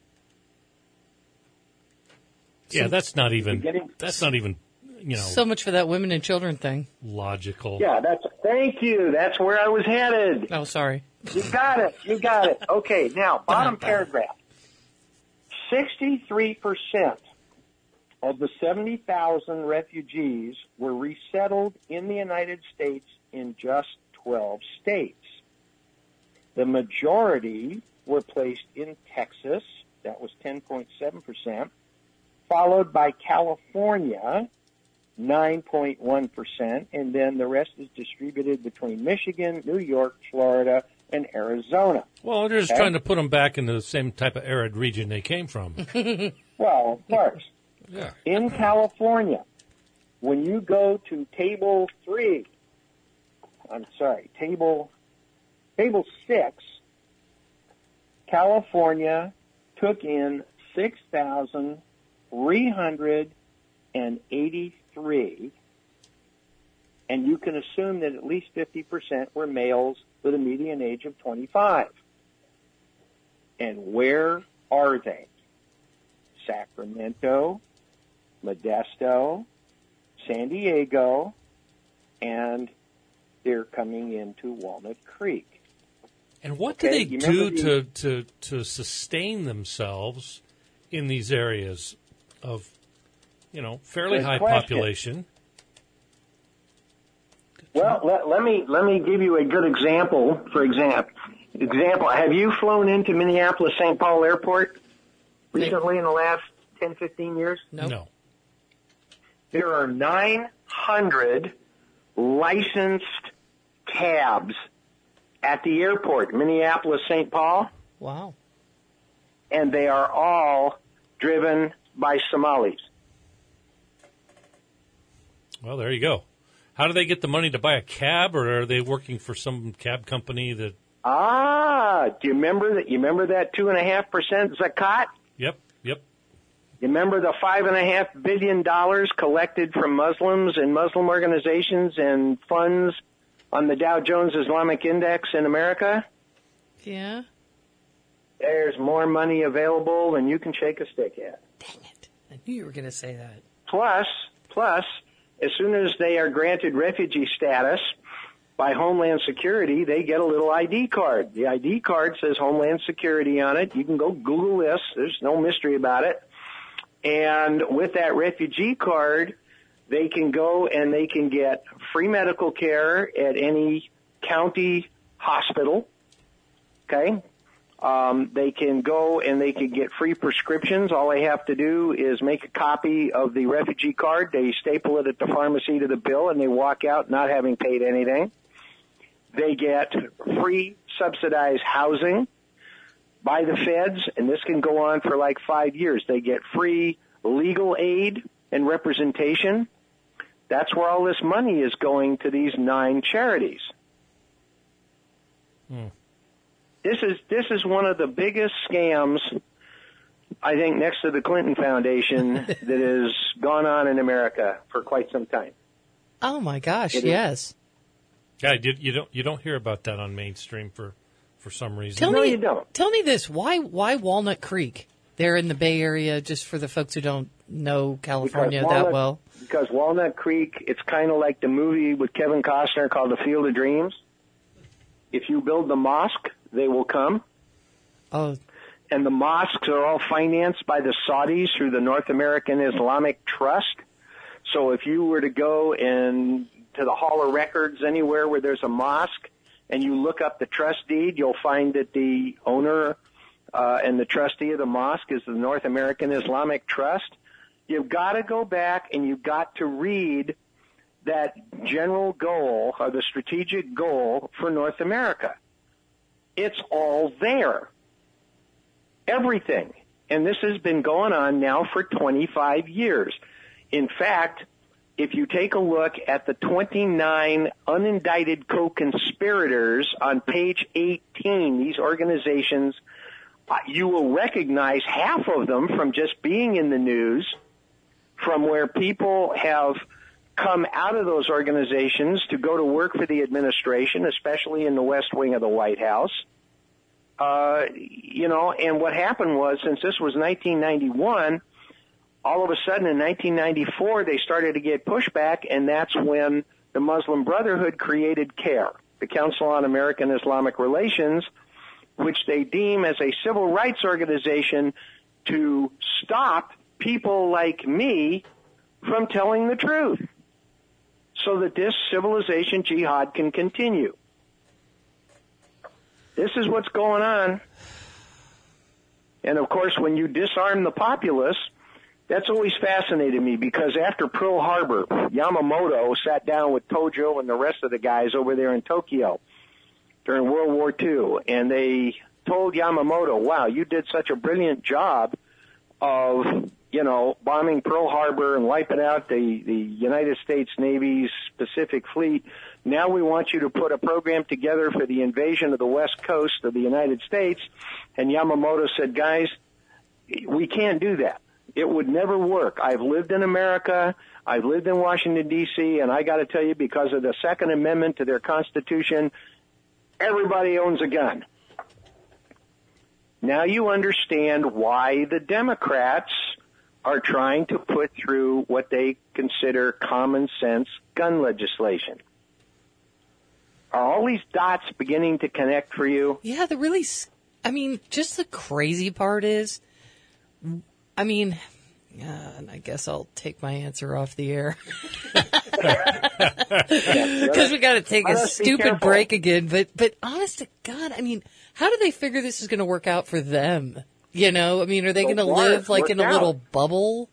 [SPEAKER 2] Yeah, that's not even,
[SPEAKER 4] Getting-
[SPEAKER 2] that's not even, you know,
[SPEAKER 1] So much for that women and children thing.
[SPEAKER 2] logical.
[SPEAKER 4] Yeah, that's, thank you. That's where I was headed.
[SPEAKER 1] Oh, sorry.
[SPEAKER 4] You got it. You got it. Okay, now, bottom paragraph. sixty-three percent of the seventy thousand refugees were resettled in the United States in just twelve states. The majority were placed in Texas. That was ten point seven percent. Followed by California, nine point one percent, and then the rest is distributed between Michigan, New York, Florida, and Arizona.
[SPEAKER 2] Well, they're just
[SPEAKER 4] Okay?
[SPEAKER 2] trying to put them back in the same type of arid region they came from.
[SPEAKER 4] Well, of course.
[SPEAKER 2] Yeah.
[SPEAKER 4] In California, when you go to table three, I'm sorry, table, table six, California took in six thousand three hundred eighty-three, and you can assume that at least fifty percent were males with a median age of twenty-five. And where are they? Sacramento, Modesto, San Diego, and they're coming into Walnut Creek.
[SPEAKER 2] And what do
[SPEAKER 4] Okay,
[SPEAKER 2] they
[SPEAKER 4] you
[SPEAKER 2] do
[SPEAKER 4] remember
[SPEAKER 2] to,
[SPEAKER 4] the-
[SPEAKER 2] to, to sustain themselves in these areas of, you know, fairly
[SPEAKER 4] Good
[SPEAKER 2] high
[SPEAKER 4] question.
[SPEAKER 2] population?
[SPEAKER 4] Well, let, let me let me give you a good example. For example, example, have you flown into Minneapolis Saint Paul Airport recently in the last ten, fifteen years?
[SPEAKER 1] Nope.
[SPEAKER 2] No.
[SPEAKER 4] There are nine hundred licensed cabs at the airport, Minneapolis Saint Paul,
[SPEAKER 1] Wow.
[SPEAKER 4] and they are all driven by Somalis.
[SPEAKER 2] Well, there you go. How do they get the money to buy a cab, or are they working for some cab company that?
[SPEAKER 4] Ah, do you remember that? You remember that two and a half percent zakat?
[SPEAKER 2] Yep, yep.
[SPEAKER 4] You remember the five and a half billion dollars collected from Muslims and Muslim organizations and funds on the Dow Jones Islamic Index in America?
[SPEAKER 1] Yeah.
[SPEAKER 4] There's more money available than you can shake a stick at.
[SPEAKER 1] Dang it. I knew you were going to say that.
[SPEAKER 4] Plus, plus, as soon as they are granted refugee status by Homeland Security, they get a little I D card. The I D card says Homeland Security on it. You can go Google this. There's no mystery about it. And with that refugee card, they can go and they can get free medical care at any county hospital. Okay? Um, they can go and they can get free prescriptions. All they have to do is make a copy of the refugee card. They staple it at the pharmacy to the bill, and they walk out not having paid anything. They get free subsidized housing by the feds, and this can go on for like five years. They get free legal aid and representation. That's where all this money is going to these nine charities.
[SPEAKER 2] Hmm.
[SPEAKER 4] This is this is one of the biggest scams I think, next to the Clinton Foundation that has gone on in America for quite some time.
[SPEAKER 1] Oh my gosh,
[SPEAKER 4] It is.
[SPEAKER 1] yes.
[SPEAKER 2] Yeah, you, you don't you don't hear about that on mainstream for, for some reason.
[SPEAKER 1] Tell
[SPEAKER 4] No,
[SPEAKER 1] me,
[SPEAKER 4] you don't.
[SPEAKER 1] Tell me this: why why Walnut Creek? They're in the Bay Area, just for the folks who don't know California
[SPEAKER 4] Because Walnut-
[SPEAKER 1] that well.
[SPEAKER 4] Because Walnut Creek, it's kind of like the movie with Kevin Costner called The Field of Dreams. If you build the mosque, they will come.
[SPEAKER 1] Oh,
[SPEAKER 4] And the mosques are all financed by the Saudis through the North American Islamic Trust. So if you were to go in to the Hall of Records anywhere where there's a mosque and you look up the trust deed, you'll find that the owner uh, and the trustee of the mosque is the North American Islamic Trust. You've got to go back and you've got to read that general goal or the strategic goal for North America. It's all there. Everything. And this has been going on now for twenty-five years. In fact, if you take a look at the twenty-nine unindicted co-conspirators on page eighteen, these organizations, uh, you will recognize half of them from just being in the news, from where people have come out of those organizations to go to work for the administration, especially in the West Wing of the White House. Uh, you know, and what happened was, since this was nineteen ninety-one, all of a sudden in nineteen ninety-four they started to get pushback, and that's when the Muslim Brotherhood created CARE, the Council on American Islamic Relations, which they deem as a civil rights organization to stop people like me from telling the truth so that this civilization jihad can continue. This is what's going on. And, of course, when you disarm the populace, that's always fascinated me, because after Pearl Harbor, Yamamoto sat down with Tojo and the rest of the guys over there in Tokyo during World War Two, and they told Yamamoto, wow, you did such a brilliant job of, you know, bombing Pearl Harbor and wiping out the, the United States Navy's Pacific Fleet. Now we want you to put a program together for the invasion of the West Coast of the United States. And Yamamoto said, guys, we can't do that. It would never work. I've lived in America. I've lived in Washington, D C, and I got to tell you, because of the Second Amendment to their Constitution, everybody owns a gun. Now you understand why the Democrats are trying to put through what they consider common sense gun legislation. Are all these dots beginning to connect for you?
[SPEAKER 1] yeah, the really, s- I mean, just the crazy part is, I mean, uh, and I guess I'll take my answer off the air. Because we got to take a
[SPEAKER 4] Let us be
[SPEAKER 1] stupid
[SPEAKER 4] careful.
[SPEAKER 1] break again. But, but honest to God, I mean, how do they figure this is going to work out for them? You know, I mean, are they
[SPEAKER 4] So
[SPEAKER 1] going to
[SPEAKER 4] far,
[SPEAKER 1] live
[SPEAKER 4] it's
[SPEAKER 1] like in a
[SPEAKER 4] worked
[SPEAKER 1] little
[SPEAKER 4] out.
[SPEAKER 1] bubble?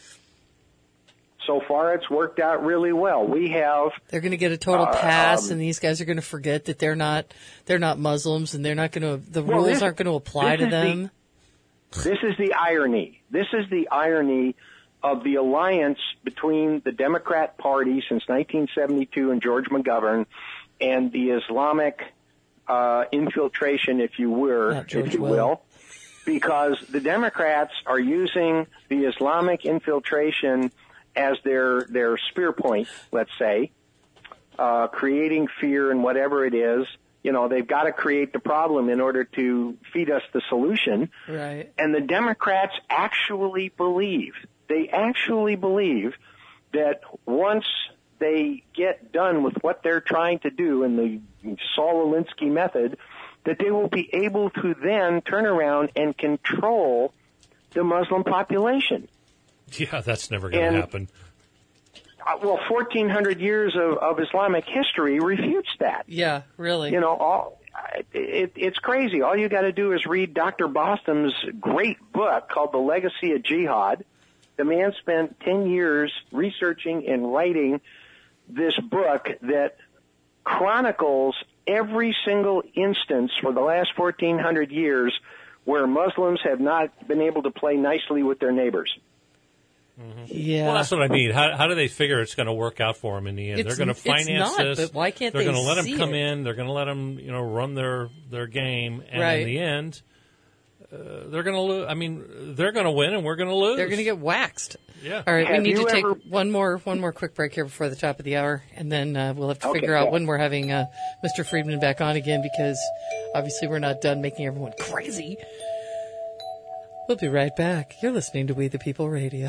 [SPEAKER 4] So far, it's worked out really well. We have
[SPEAKER 1] They're going to get a total
[SPEAKER 4] Uh,
[SPEAKER 1] pass,
[SPEAKER 4] um,
[SPEAKER 1] and these guys are going to forget that they're not they're not Muslims, and they're not going to the
[SPEAKER 4] Well,
[SPEAKER 1] rules
[SPEAKER 4] this-
[SPEAKER 1] aren't going to apply
[SPEAKER 4] this
[SPEAKER 1] to
[SPEAKER 4] is the-
[SPEAKER 1] them.
[SPEAKER 4] This is the irony. This is the irony of the alliance between the Democrat Party since nineteen seventy-two and George McGovern and the Islamic uh, infiltration, if you were,
[SPEAKER 1] Not George
[SPEAKER 4] if you
[SPEAKER 1] Will.
[SPEAKER 4] will, because the Democrats are using the Islamic infiltration as their their spear point, let's say, uh, creating fear and whatever it is. You know, they've got to create the problem in order to feed us the solution.
[SPEAKER 1] Right.
[SPEAKER 4] And the Democrats actually believe, they actually believe that once they get done with what they're trying to do in the Saul Alinsky method, that they will be able to then turn around and control the Muslim population.
[SPEAKER 2] Yeah, that's never going to
[SPEAKER 4] And-
[SPEAKER 2] happen.
[SPEAKER 4] Uh, well, fourteen hundred years of, of Islamic history refutes that.
[SPEAKER 1] Yeah, really.
[SPEAKER 4] You know, all it, it's crazy. All you got to do is read Doctor Boston's great book called The Legacy of Jihad. The man spent ten years researching and writing this book that chronicles every single instance for the last fourteen hundred years where Muslims have not been able to play nicely with their neighbors.
[SPEAKER 1] Yeah.
[SPEAKER 2] Well, that's what I mean. How, how do they figure it's going to work out for them in the end?
[SPEAKER 1] It's-
[SPEAKER 2] They're going to
[SPEAKER 1] it's
[SPEAKER 2] finance
[SPEAKER 1] not,
[SPEAKER 2] this.
[SPEAKER 1] but why can't
[SPEAKER 2] They're
[SPEAKER 1] they
[SPEAKER 2] going to let them
[SPEAKER 1] see
[SPEAKER 2] come
[SPEAKER 1] it?
[SPEAKER 2] in. They're going to let them, you know, run their their game, and
[SPEAKER 1] Right.
[SPEAKER 2] in the end, uh, they're going to lose. I mean, they're going to win, and we're going to lose.
[SPEAKER 1] They're going to get waxed.
[SPEAKER 2] Yeah.
[SPEAKER 1] All right,
[SPEAKER 4] Have
[SPEAKER 1] we need to
[SPEAKER 4] you
[SPEAKER 1] take
[SPEAKER 4] ever-
[SPEAKER 1] one more one more quick break here before the top of the hour, and then uh, we'll have to
[SPEAKER 4] Okay,
[SPEAKER 1] figure out
[SPEAKER 4] yeah.
[SPEAKER 1] when we're having uh, Mister Friedman back on again, because obviously we're not done making everyone crazy. We'll be right back. You're listening to We the People Radio.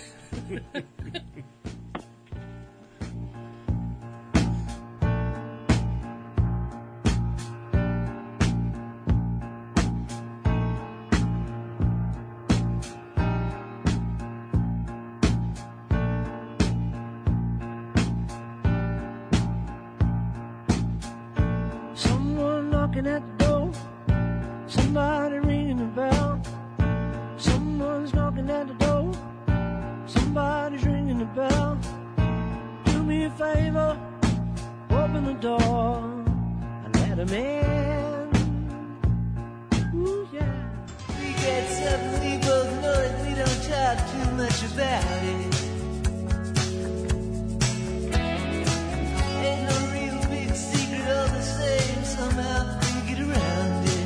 [SPEAKER 6] Someone knocking at the door, somebody ringing the bell. Someone's knocking at the door, somebody's ringing the bell. Do me a favor, open the door and let 'em in. Ooh, yeah. We get something we both know it, we don't talk too much about it. Ain't no real big secret, all the same, somehow we get around it.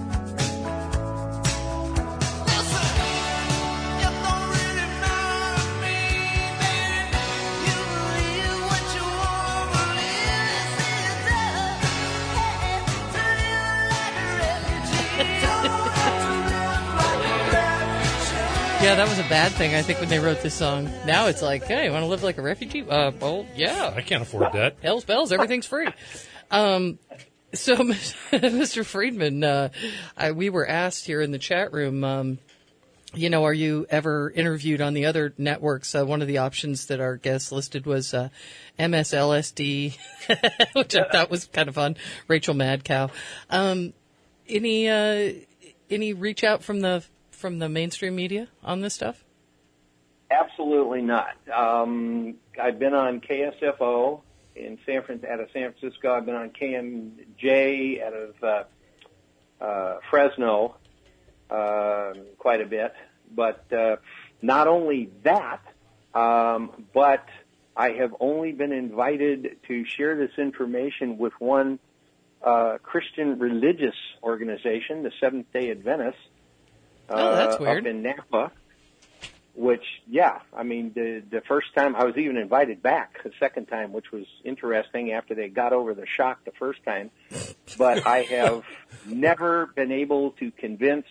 [SPEAKER 6] Listen, you don't really know me, baby. You believe what you want to believe. This is love. Hey, to live like a refugee. Don't have to live like a refugee.
[SPEAKER 1] Yeah, that was a bad thing, I think, when they wrote this song. Now it's like, hey, you want to live like a refugee? Uh, well, yeah.
[SPEAKER 2] I can't afford that.
[SPEAKER 1] Hell's bells, everything's free. Um, so, Mister Friedman, uh, I, we were asked here in the chat room, um, you know, are you ever interviewed on the other networks? Uh, one of the options that our guest listed was uh, M S L S D, which I thought was kind of fun. Rachel Madcow. Um, any uh, any reach out from the from the mainstream media on this stuff?
[SPEAKER 4] Absolutely not. Um, I've been on K S F O in San Fran- out of San Francisco. I've been on K M J out of uh, uh, Fresno uh, quite a bit. But uh, not only that, um, but I have only been invited to share this information with one uh, Christian religious organization, the Seventh-day Adventists, uh,
[SPEAKER 1] Oh, that's weird.
[SPEAKER 4] up in Napa. Which, yeah, I mean, the the first time I was even invited back the second time, which was interesting after they got over the shock the first time. But I have never been able to convince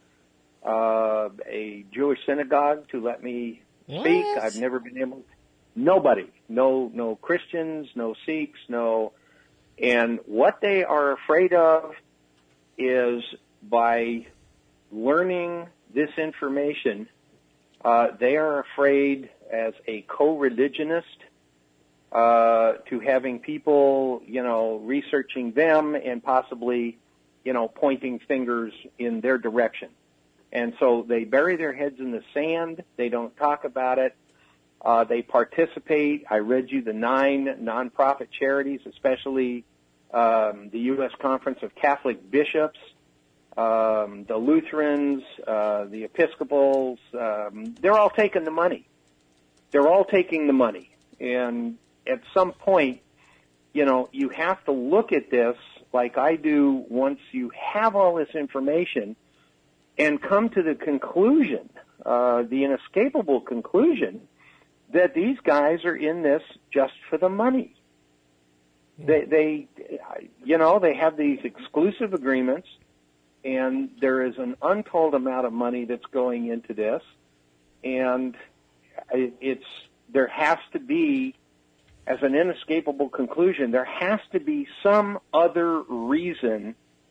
[SPEAKER 4] uh, a Jewish synagogue to let me speak.
[SPEAKER 1] What?
[SPEAKER 4] I've never been able. Nobody, no, no Christians, no Sikhs, no. And what they are afraid of is by learning this information. Uh, they are afraid, as a co-religionist, uh, to having people, you know, researching them and possibly, you know, pointing fingers in their direction. And so they bury their heads in the sand. They don't talk about it. Uh, they participate. I read you the nine nonprofit charities, especially um, the U S Conference of Catholic Bishops, Um, the Lutherans, uh, the Episcopals, um, they're all taking the money. They're all taking the money. And at some point, you know, you have to look at this like I do once you have all this information and come to the conclusion, uh, the inescapable conclusion, that these guys are in this just for the money. They, they, you know, they have these exclusive agreements, and there is an untold amount of money that's going into this, and it's there has to be, as an inescapable conclusion, there has to be some other reason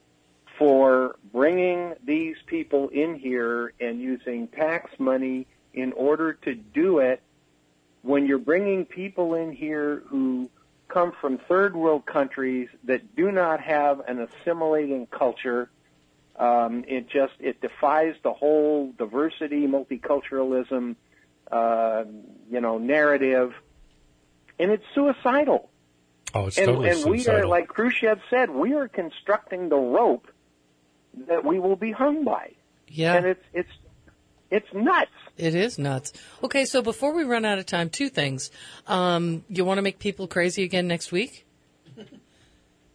[SPEAKER 4] for bringing these people in here and using tax money in order to do it when you're bringing people in here who come from third world countries that do not have an assimilating culture. Um, it just, it defies the whole diversity, multiculturalism, uh, you know, narrative. And it's suicidal.
[SPEAKER 2] Oh, it's
[SPEAKER 4] and,
[SPEAKER 2] totally
[SPEAKER 4] and we
[SPEAKER 2] suicidal.
[SPEAKER 4] are, like Khrushchev said, we are constructing the rope that we will be hung by.
[SPEAKER 1] Yeah.
[SPEAKER 4] And it's, it's, it's nuts.
[SPEAKER 1] It is nuts. Okay, so before we run out of time, two things. Um, you want to make people crazy again next week?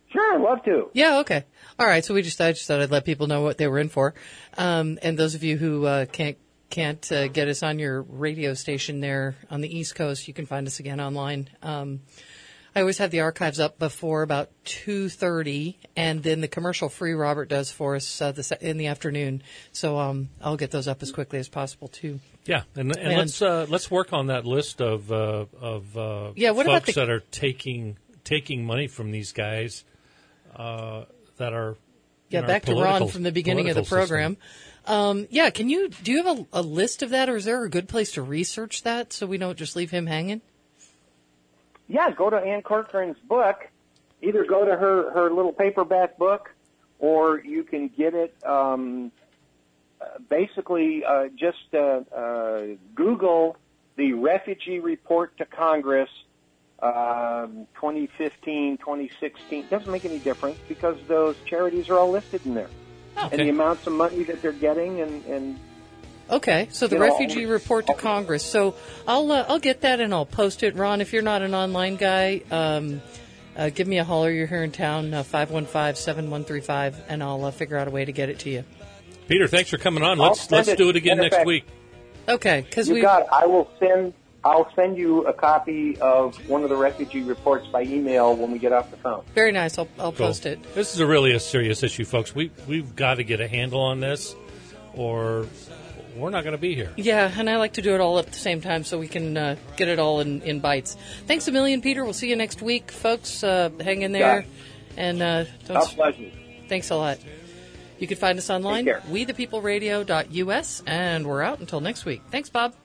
[SPEAKER 4] Sure, I'd love to.
[SPEAKER 1] Yeah, okay. All right, so we just I just thought I'd let people know what they were in for. Um, and those of you who uh, can't can't uh, get us on your radio station there on the East Coast, you can find us again online. Um, I always have the archives up before about two thirty, and then the commercial-free Robert does for us uh, this, in the afternoon. So um, I'll get those up as quickly as possible, too.
[SPEAKER 2] Yeah, and, and, and let's uh, let's work on that list of uh, of uh,
[SPEAKER 1] yeah, what
[SPEAKER 2] folks
[SPEAKER 1] about the,
[SPEAKER 2] that are taking taking money from these guys uh, that are
[SPEAKER 1] yeah. Back to Ron from the beginning of the program. Um, yeah, can you do you have a, a list of that, or is there a good place to research that so we don't just leave him hanging?
[SPEAKER 4] Yeah, go to Ann Corcoran's book. Either go to her, her little paperback book, or you can get it. Um, uh, basically, uh, just uh, uh, Google the Refugee Report to Congress, um, twenty fifteen, twenty sixteen. Doesn't make any difference because those charities are all listed in there,
[SPEAKER 1] okay.
[SPEAKER 4] and the amounts of money that they're getting, and. and
[SPEAKER 1] Okay, so the
[SPEAKER 4] you know,
[SPEAKER 1] Refugee Report to Congress. So I'll uh, I'll get that and I'll post it. Ron, if you're not an online guy, um, uh, give me a holler. You're here in town, uh, five one five, seven one three five, and I'll uh, figure out a way to get it to you.
[SPEAKER 2] Peter, thanks for coming on. Let's let's
[SPEAKER 4] it.
[SPEAKER 2] do it again next
[SPEAKER 4] fact,
[SPEAKER 2] week.
[SPEAKER 1] Okay, because
[SPEAKER 4] you
[SPEAKER 1] we
[SPEAKER 4] got. I will send. I'll send you a copy of one of the refugee reports by email when we get off the phone.
[SPEAKER 1] Very nice. I'll I'll
[SPEAKER 2] Cool.
[SPEAKER 1] post it.
[SPEAKER 2] This is a really a serious issue, folks. We we've got to get a handle on this, or we're not going to be here.
[SPEAKER 1] Yeah, and I like to do it all at the same time so we can uh, get it all in, in bites. Thanks a million, Peter. We'll see you next week, folks. Uh, hang in there.
[SPEAKER 4] Yeah.
[SPEAKER 1] And uh, don't
[SPEAKER 4] Our pleasure.
[SPEAKER 1] Thanks a lot. You can find us online,
[SPEAKER 4] Take care.
[SPEAKER 1] we the people radio dot U S, and we're out until next week. Thanks, Bob.